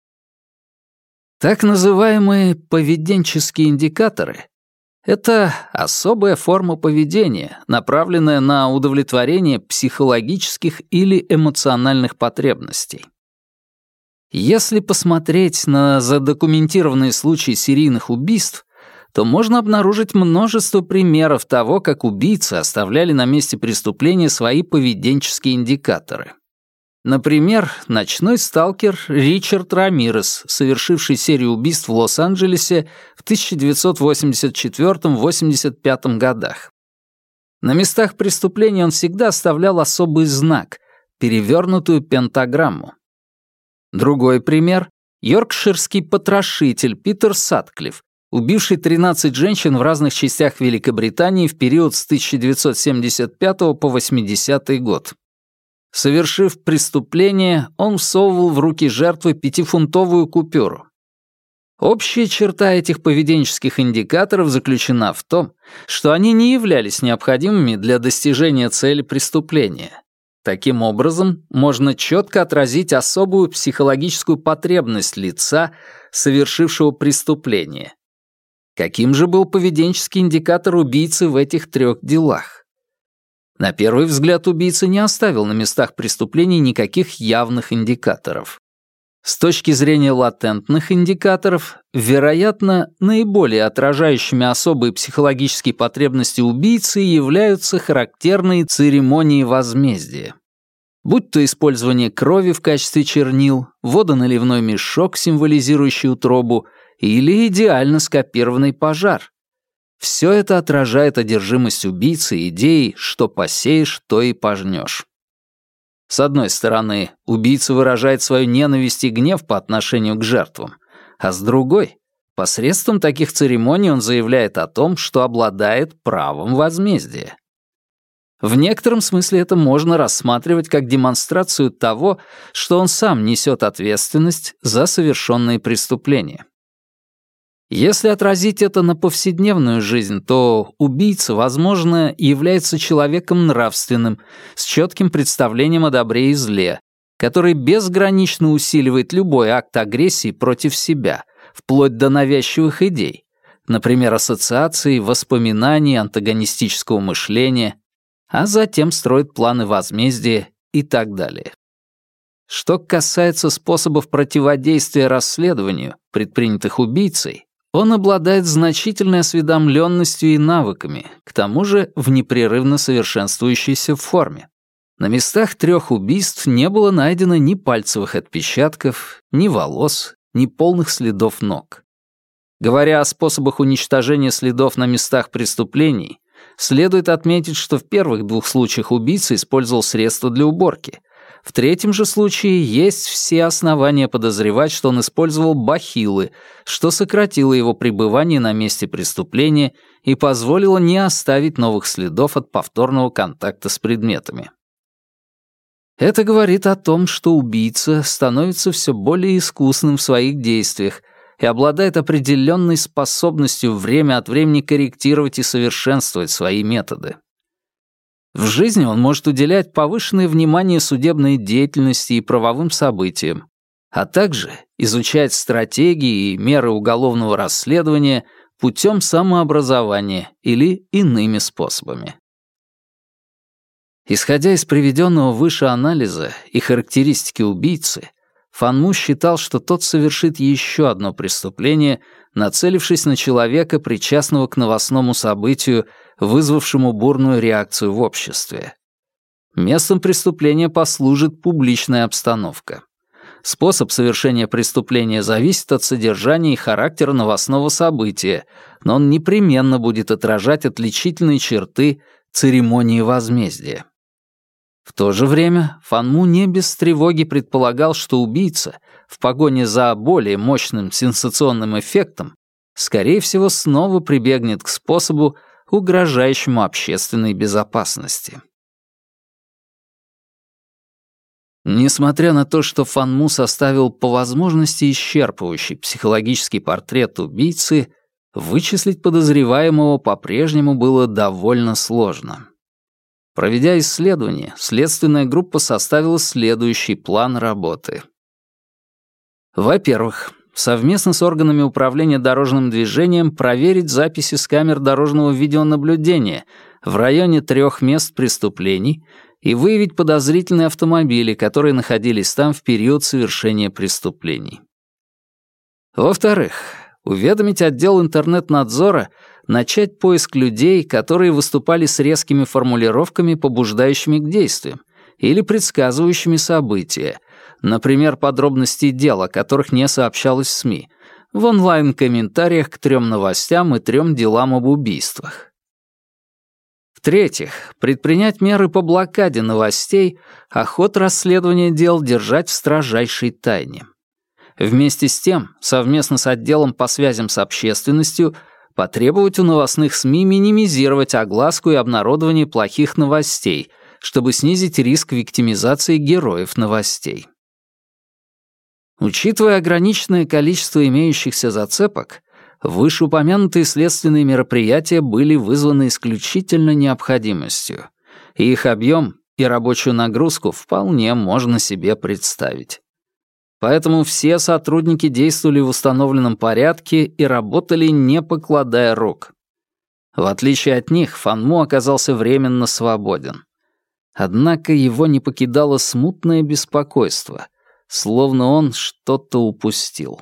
Так называемые поведенческие индикаторы — это особая форма поведения, направленная на удовлетворение психологических или эмоциональных потребностей. Если посмотреть на задокументированные случаи серийных убийств, то можно обнаружить множество примеров того, как убийцы оставляли на месте преступления свои поведенческие индикаторы. Например, ночной сталкер Ричард Рамирес, совершивший серию убийств в Лос-Анджелесе в тысяча девятьсот восемьдесят четвёртом — восемьдесят пятом годах. На местах преступления он всегда оставлял особый знак — перевернутую пентаграмму. Другой пример — йоркширский потрошитель Питер Сатклифф, убивший тринадцать женщин в разных частях Великобритании в период с тысяча девятьсот семьдесят пятого по восьмидесятый год. Совершив преступление, он всовывал в руки жертвы пятифунтовую купюру. Общая черта этих поведенческих индикаторов заключена в том, что они не являлись необходимыми для достижения цели преступления. Таким образом, можно четко отразить особую психологическую потребность лица, совершившего преступление. Каким же был поведенческий индикатор убийцы в этих трех делах? На первый взгляд, убийца не оставил на местах преступлений никаких явных индикаторов. С точки зрения латентных индикаторов, вероятно, наиболее отражающими особые психологические потребности убийцы являются характерные церемонии возмездия. Будь то использование крови в качестве чернил, водоналивной мешок, символизирующий утробу, или идеально скопированный пожар. Все это отражает одержимость убийцы идеей «что посеешь, то и пожнешь». С одной стороны, убийца выражает свою ненависть и гнев по отношению к жертвам, а с другой, посредством таких церемоний он заявляет о том, что обладает правом возмездия. В некотором смысле это можно рассматривать как демонстрацию того, что он сам несет ответственность за совершенные преступления. Если отразить это на повседневную жизнь, то убийца, возможно, является человеком нравственным, с четким представлением о добре и зле, который безгранично усиливает любой акт агрессии против себя, вплоть до навязчивых идей, например, ассоциаций, воспоминаний, антагонистического мышления, а затем строит планы возмездия и так далее. Что касается способов противодействия расследованию, предпринятых убийцей, он обладает значительной осведомленностью и навыками, к тому же в непрерывно совершенствующейся форме. На местах трех убийств не было найдено ни пальцевых отпечатков, ни волос, ни полных следов ног. Говоря о способах уничтожения следов на местах преступлений, следует отметить, что в первых двух случаях убийца использовал средства для уборки. В третьем же случае есть все основания подозревать, что он использовал бахилы, что сократило его пребывание на месте преступления и позволило не оставить новых следов от повторного контакта с предметами. Это говорит о том, что убийца становится все более искусным в своих действиях и обладает определенной способностью время от времени корректировать и совершенствовать свои методы. В жизни он может уделять повышенное внимание судебной деятельности и правовым событиям, а также изучать стратегии и меры уголовного расследования путем самообразования или иными способами. Исходя из приведенного выше анализа и характеристики убийцы, Фанму считал, что тот совершит еще одно преступление, нацелившись на человека, причастного к новостному событию, вызвавшему бурную реакцию в обществе. Местом преступления послужит публичная обстановка. Способ совершения преступления зависит от содержания и характера новостного события, но он непременно будет отражать отличительные черты церемонии возмездия. В то же время Фанму не без тревоги предполагал, что убийца, в погоне за более мощным сенсационным эффектом, скорее всего, снова прибегнет к способу, угрожающему общественной безопасности. Несмотря на то, что Фанму составил по возможности исчерпывающий психологический портрет убийцы, вычислить подозреваемого по-прежнему было довольно сложно. Проведя исследование, следственная группа составила следующий план работы. Во-первых, совместно с органами управления дорожным движением проверить записи с камер дорожного видеонаблюдения в районе трех мест преступлений и выявить подозрительные автомобили, которые находились там в период совершения преступлений. Во-вторых, уведомить отдел интернет-надзора начать поиск людей, которые выступали с резкими формулировками, побуждающими к действиям, или предсказывающими события, например, подробности дел, о которых не сообщалось в СМИ, в онлайн-комментариях к трем новостям и трем делам об убийствах. В-третьих, предпринять меры по блокаде новостей, а ход расследования дел держать в строжайшей тайне. Вместе с тем, совместно с отделом по связям с общественностью, потребовать у новостных СМИ минимизировать огласку и обнародование плохих новостей, чтобы снизить риск виктимизации героев новостей. Учитывая ограниченное количество имеющихся зацепок, вышеупомянутые следственные мероприятия были вызваны исключительно необходимостью, и их объем и рабочую нагрузку вполне можно себе представить. Поэтому все сотрудники действовали в установленном порядке и работали, не покладая рук. В отличие от них, Фанму оказался временно свободен. Однако его не покидало смутное беспокойство. словно он что-то упустил.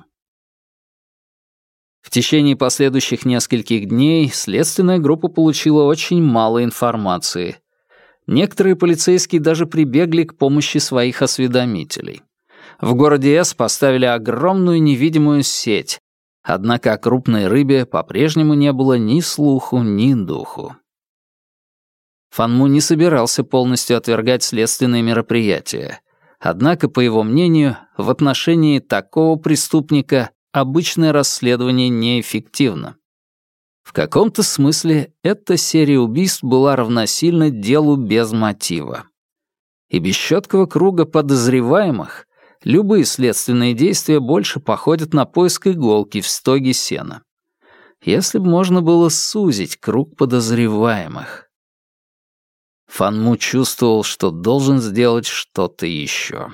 В течение последующих нескольких дней следственная группа получила очень мало информации. Некоторые полицейские даже прибегли к помощи своих осведомителей. В городе С поставили огромную невидимую сеть, однако о крупной рыбе по-прежнему не было ни слуху, ни духу. Фанму не собирался полностью отвергать следственные мероприятия. Однако, по его мнению, в отношении такого преступника обычное расследование неэффективно. В каком-то смысле эта серия убийств была равносильна делу без мотива. И без четкого круга подозреваемых любые следственные действия больше походят на поиск иголки в стоге сена. Если бы можно было сузить круг подозреваемых. Фанму чувствовал, что должен сделать что-то еще.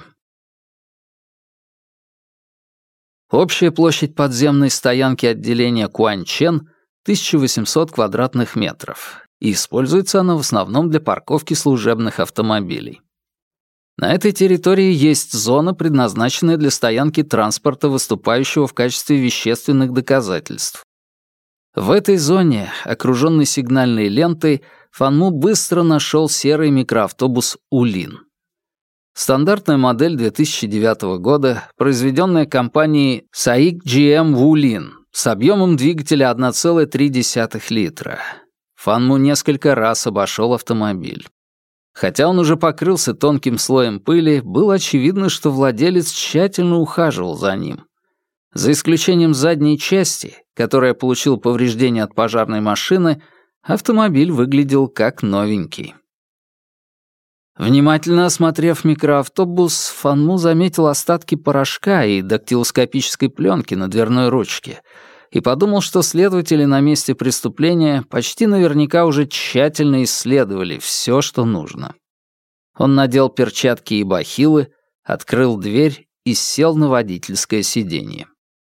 Общая площадь подземной стоянки отделения Куанчэн — тысяча восемьсот квадратных метров, и используется она в основном для парковки служебных автомобилей. На этой территории есть зона, предназначенная для стоянки транспорта, выступающего в качестве вещественных доказательств. В этой зоне, окруженной сигнальной лентой, Фанму быстро нашел серый микроавтобус «Улин». Стандартная модель две тысячи девятого года, произведенная компанией Саик джи эм Wulin с объемом двигателя одна целая три десятых литра. Фанму несколько раз обошел автомобиль. Хотя он уже покрылся тонким слоем пыли, было очевидно, что владелец тщательно ухаживал за ним. За исключением задней части, которая получила повреждения от пожарной машины, автомобиль выглядел как новенький. Внимательно осмотрев микроавтобус, Фанму заметил остатки порошка и дактилоскопической пленки на дверной ручке и подумал, что следователи на месте преступления почти наверняка уже тщательно исследовали все, что нужно. Он надел перчатки и бахилы, открыл дверь и сел на водительское сиденье.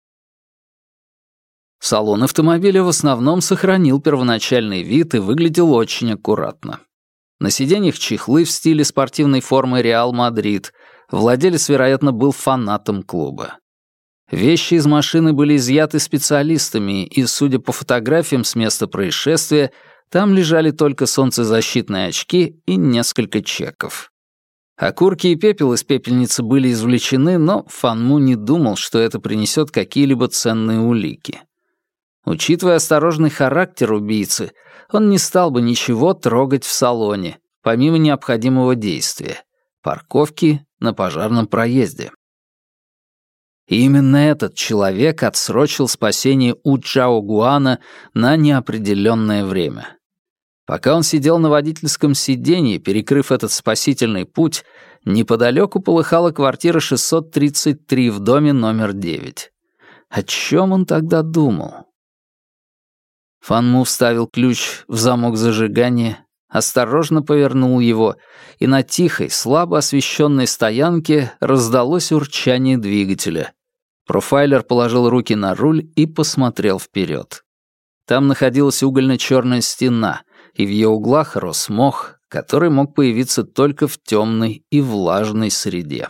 Салон автомобиля в основном сохранил первоначальный вид и выглядел очень аккуратно. На сиденьях чехлы в стиле спортивной формы «Реал Мадрид». Владелец, вероятно, был фанатом клуба. Вещи из машины были изъяты специалистами, и, судя по фотографиям с места происшествия, там лежали только солнцезащитные очки и несколько чеков. Окурки и пепел из пепельницы были извлечены, но Фанму не думал, что это принесет какие-либо ценные улики. Учитывая осторожный характер убийцы, он не стал бы ничего трогать в салоне, помимо необходимого действия — парковки на пожарном проезде. И именно этот человек отсрочил спасение У Чао Гуана на неопределенное время. Пока он сидел на водительском сиденье, перекрыв этот спасительный путь, неподалеку полыхала квартира шестьсот тридцать три в доме номер девять. О чем он тогда думал? Фанму вставил ключ в замок зажигания, осторожно повернул его, и на тихой, слабо освещенной стоянке раздалось урчание двигателя. Профайлер положил руки на руль и посмотрел вперед. Там находилась угольно-черная стена, и в ее углах рос мох, который мог появиться только в темной и влажной среде.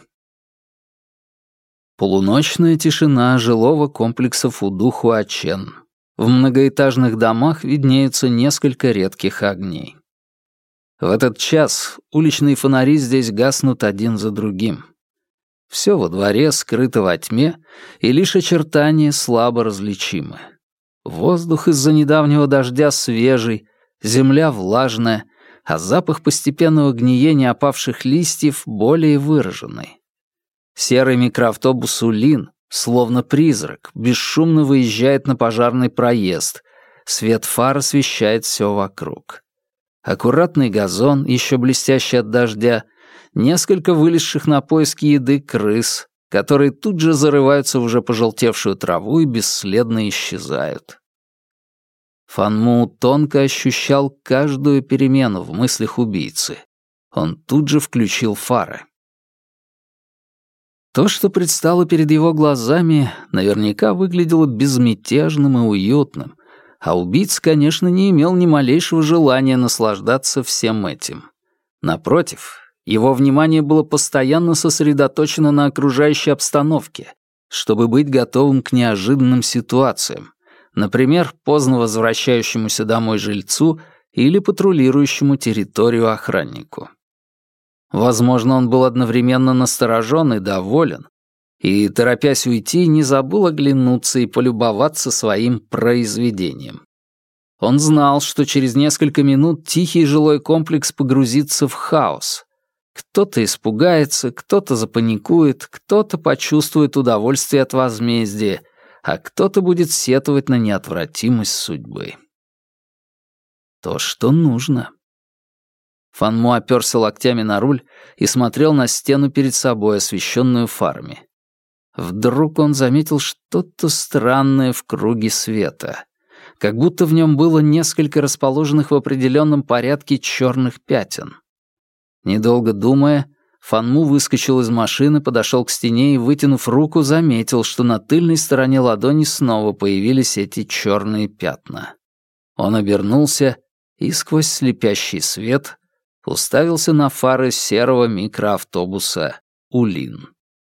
Полуночная тишина жилого комплекса Фуду Хуачэн. В многоэтажных домах виднеются несколько редких огней. В этот час уличные фонари здесь гаснут один за другим. Все во дворе скрыто во тьме, и лишь очертания слабо различимы. Воздух из-за недавнего дождя свежий, земля влажная, а запах постепенного гниения опавших листьев более выраженный. Серый микроавтобус «Улин», словно призрак, бесшумно выезжает на пожарный проезд. Свет фар освещает все вокруг. Аккуратный газон, еще блестящий от дождя, несколько вылезших на поиски еды крыс, которые тут же зарываются в уже пожелтевшую траву и бесследно исчезают. Фанму тонко ощущал каждую перемену в мыслях убийцы. Он тут же включил фары. То, что предстало перед его глазами, наверняка выглядело безмятежным и уютным, а убийца, конечно, не имел ни малейшего желания наслаждаться всем этим. Напротив, Его внимание было постоянно сосредоточено на окружающей обстановке, чтобы быть готовым к неожиданным ситуациям, например, поздно возвращающемуся домой жильцу или патрулирующему территорию охраннику. Возможно, он был одновременно насторожен и доволен, и, торопясь уйти, не забыл оглянуться и полюбоваться своим произведением. Он знал, что через несколько минут тихий жилой комплекс погрузится в хаос. Кто-то испугается, кто-то запаникует, кто-то почувствует удовольствие от возмездия, а кто-то будет сетовать на неотвратимость судьбы. То, что нужно. Фанму оперся локтями на руль и смотрел на стену перед собой, освещенную фарами. Вдруг он заметил что-то странное в круге света, как будто в нем было несколько расположенных в определенном порядке черных пятен. Недолго думая, Фанму выскочил из машины, подошел к стене и, вытянув руку, заметил, что на тыльной стороне ладони снова появились эти черные пятна. Он обернулся и сквозь слепящий свет уставился на фары серого микроавтобуса «Улин».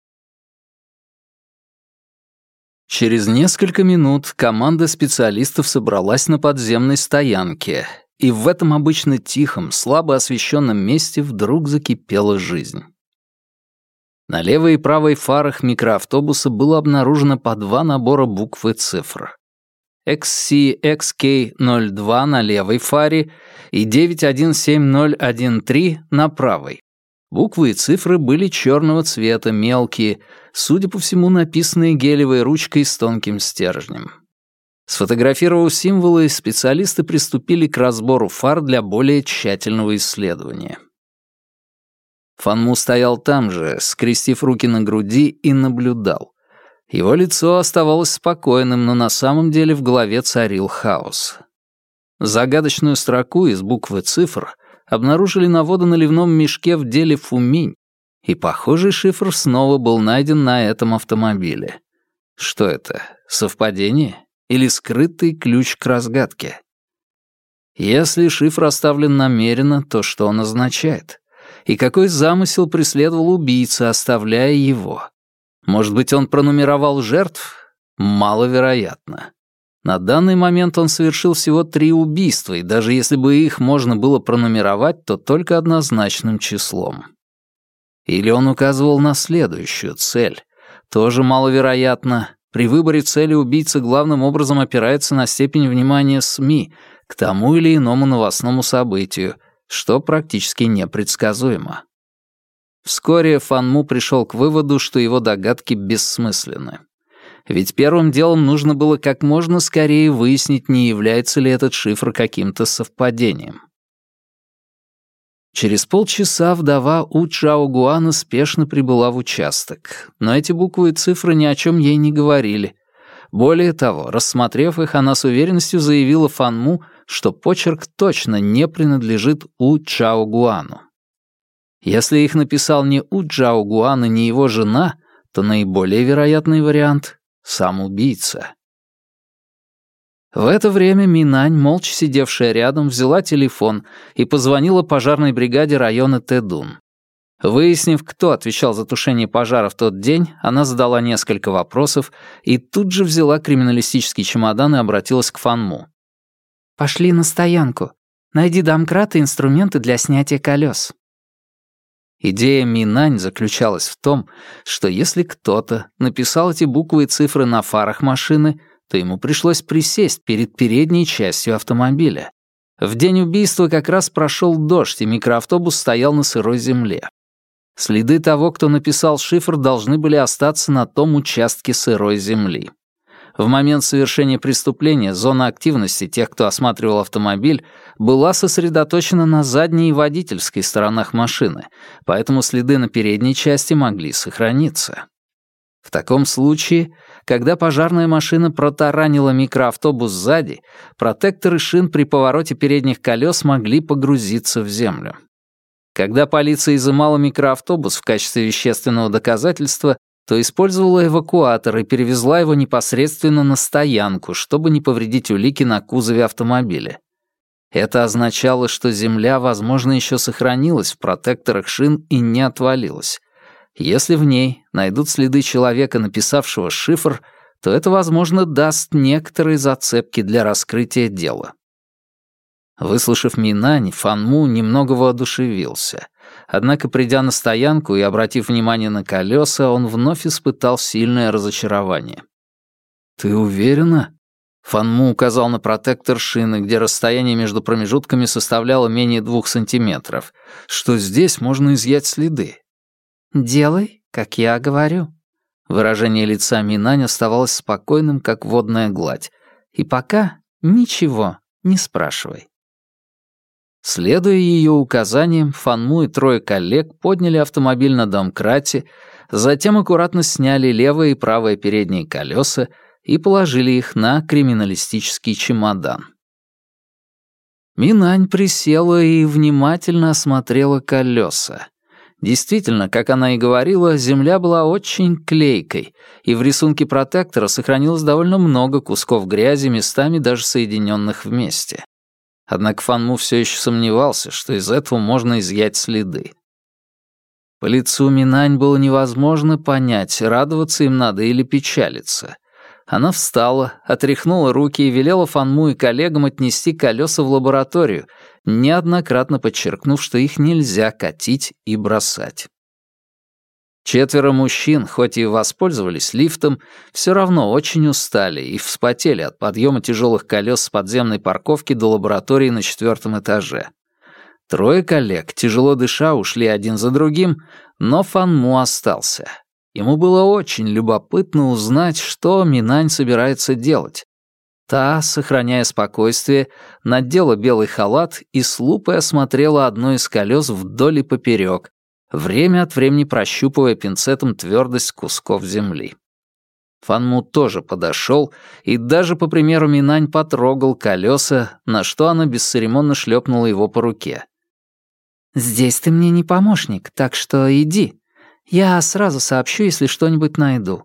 Через несколько минут команда специалистов собралась на подземной стоянке, и в этом обычно тихом, слабо освещенном месте вдруг закипела жизнь. На левой и правой фарах микроавтобуса было обнаружено по два набора букв и цифр. икс си икс кей ноль два на левой фаре и девять один семь ноль один три на правой. Буквы и цифры были черного цвета, мелкие, судя по всему, написанные гелевой ручкой с тонким стержнем. Сфотографировав символы, специалисты приступили к разбору фар для более тщательного исследования. Фанму стоял там же, скрестив руки на груди, и наблюдал. Его лицо оставалось спокойным, но на самом деле в голове царил хаос. Загадочную строку из букв и цифр обнаружили на водоналивном мешке в деле Фуминь, и похожий шифр снова был найден на этом автомобиле. Что это, совпадение или скрытый ключ к разгадке? Если шифр оставлен намеренно, то что он означает? И какой замысел преследовал убийца, оставляя его? Может быть, он пронумеровал жертв? Маловероятно. На данный момент он совершил всего три убийства, и даже если бы их можно было пронумеровать, то только однозначным числом. Или он указывал на следующую цель. Тоже маловероятно. При выборе цели убийца главным образом опирается на степень внимания СМИ к тому или иному новостному событию, что практически непредсказуемо. Вскоре Фанму пришел к выводу, что его догадки бессмысленны. Ведь первым делом нужно было как можно скорее выяснить, не является ли этот шифр каким-то совпадением. Через полчаса вдова У Чжао Гуана спешно прибыла в участок, но эти буквы и цифры ни о чем ей не говорили. Более того, рассмотрев их, она с уверенностью заявила Фанму, что почерк точно не принадлежит У Чжао Гуану. Если их написал не У Чжао Гуан и не его жена, то наиболее вероятный вариант — сам убийца. В это время Минань, молча сидевшая рядом, взяла телефон и позвонила пожарной бригаде района Тэдун. Выяснив, кто отвечал за тушение пожара в тот день, она задала несколько вопросов и тут же взяла криминалистический чемодан и обратилась к Фанму. «Пошли на стоянку. Найди домкрат и инструменты для снятия колес». Идея Минань заключалась в том, что если кто-то написал эти буквы и цифры на фарах машины, то ему пришлось присесть перед передней частью автомобиля. В день убийства как раз прошел дождь, и микроавтобус стоял на сырой земле. Следы того, кто написал шифр, должны были остаться на том участке сырой земли. В момент совершения преступления зона активности тех, кто осматривал автомобиль, была сосредоточена на задней и водительской сторонах машины, поэтому следы на передней части могли сохраниться. В таком случае, когда пожарная машина протаранила микроавтобус сзади, протекторы шин при повороте передних колес могли погрузиться в землю. Когда полиция изымала микроавтобус в качестве вещественного доказательства, то использовала эвакуатор и перевезла его непосредственно на стоянку, чтобы не повредить улики на кузове автомобиля. Это означало, что Земля, возможно, еще сохранилась в протекторах шин и не отвалилась. Если в ней найдут следы человека, написавшего шифр, то это, возможно, даст некоторые зацепки для раскрытия дела. Выслушав Минань, Фан Му немного воодушевился. Однако, придя на стоянку и обратив внимание на колеса, он вновь испытал сильное разочарование. «Ты уверена?» Фан Му указал на протектор шины, где расстояние между промежутками составляло менее двух сантиметров, что здесь можно изъять следы. «Делай, как я говорю». Выражение лица Минань оставалось спокойным, как водная гладь. «И пока ничего не спрашивай». Следуя ее указаниям, Фан Му и трое коллег подняли автомобиль на домкрате, затем аккуратно сняли левое и правое передние колеса и положили их на криминалистический чемодан. Минань присела и внимательно осмотрела колеса. Действительно, как она и говорила, земля была очень клейкой, и в рисунке протектора сохранилось довольно много кусков грязи, местами даже соединенных вместе. Однако Фан Му все еще сомневался, что из этого можно изъять следы. По лицу Минань было невозможно понять, радоваться им надо или печалиться. Она встала, отряхнула руки и велела Фан Му и коллегам отнести колеса в лабораторию, неоднократно подчеркнув, что их нельзя катить и бросать. Четверо мужчин, хоть и воспользовались лифтом, все равно очень устали и вспотели от подъема тяжелых колес с подземной парковки до лаборатории на четвертом этаже. Трое коллег, тяжело дыша, ушли один за другим, но Фан Му остался. Ему было очень любопытно узнать, что Минань собирается делать. Та, сохраняя спокойствие, надела белый халат и с лупой осмотрела одно из колес вдоль и поперек, время от времени прощупывая пинцетом твердость кусков земли. Фан Му тоже подошел и даже, по примеру Минань, потрогал колеса, на что она бесцеремонно шлепнула его по руке. «Здесь ты мне не помощник, так что иди. Я сразу сообщу, если что-нибудь найду».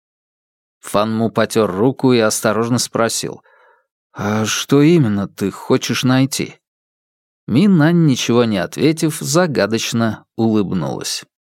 Фан Му потер руку и осторожно спросил: «А что именно ты хочешь найти?» Минань, ничего не ответив, загадочно улыбнулась.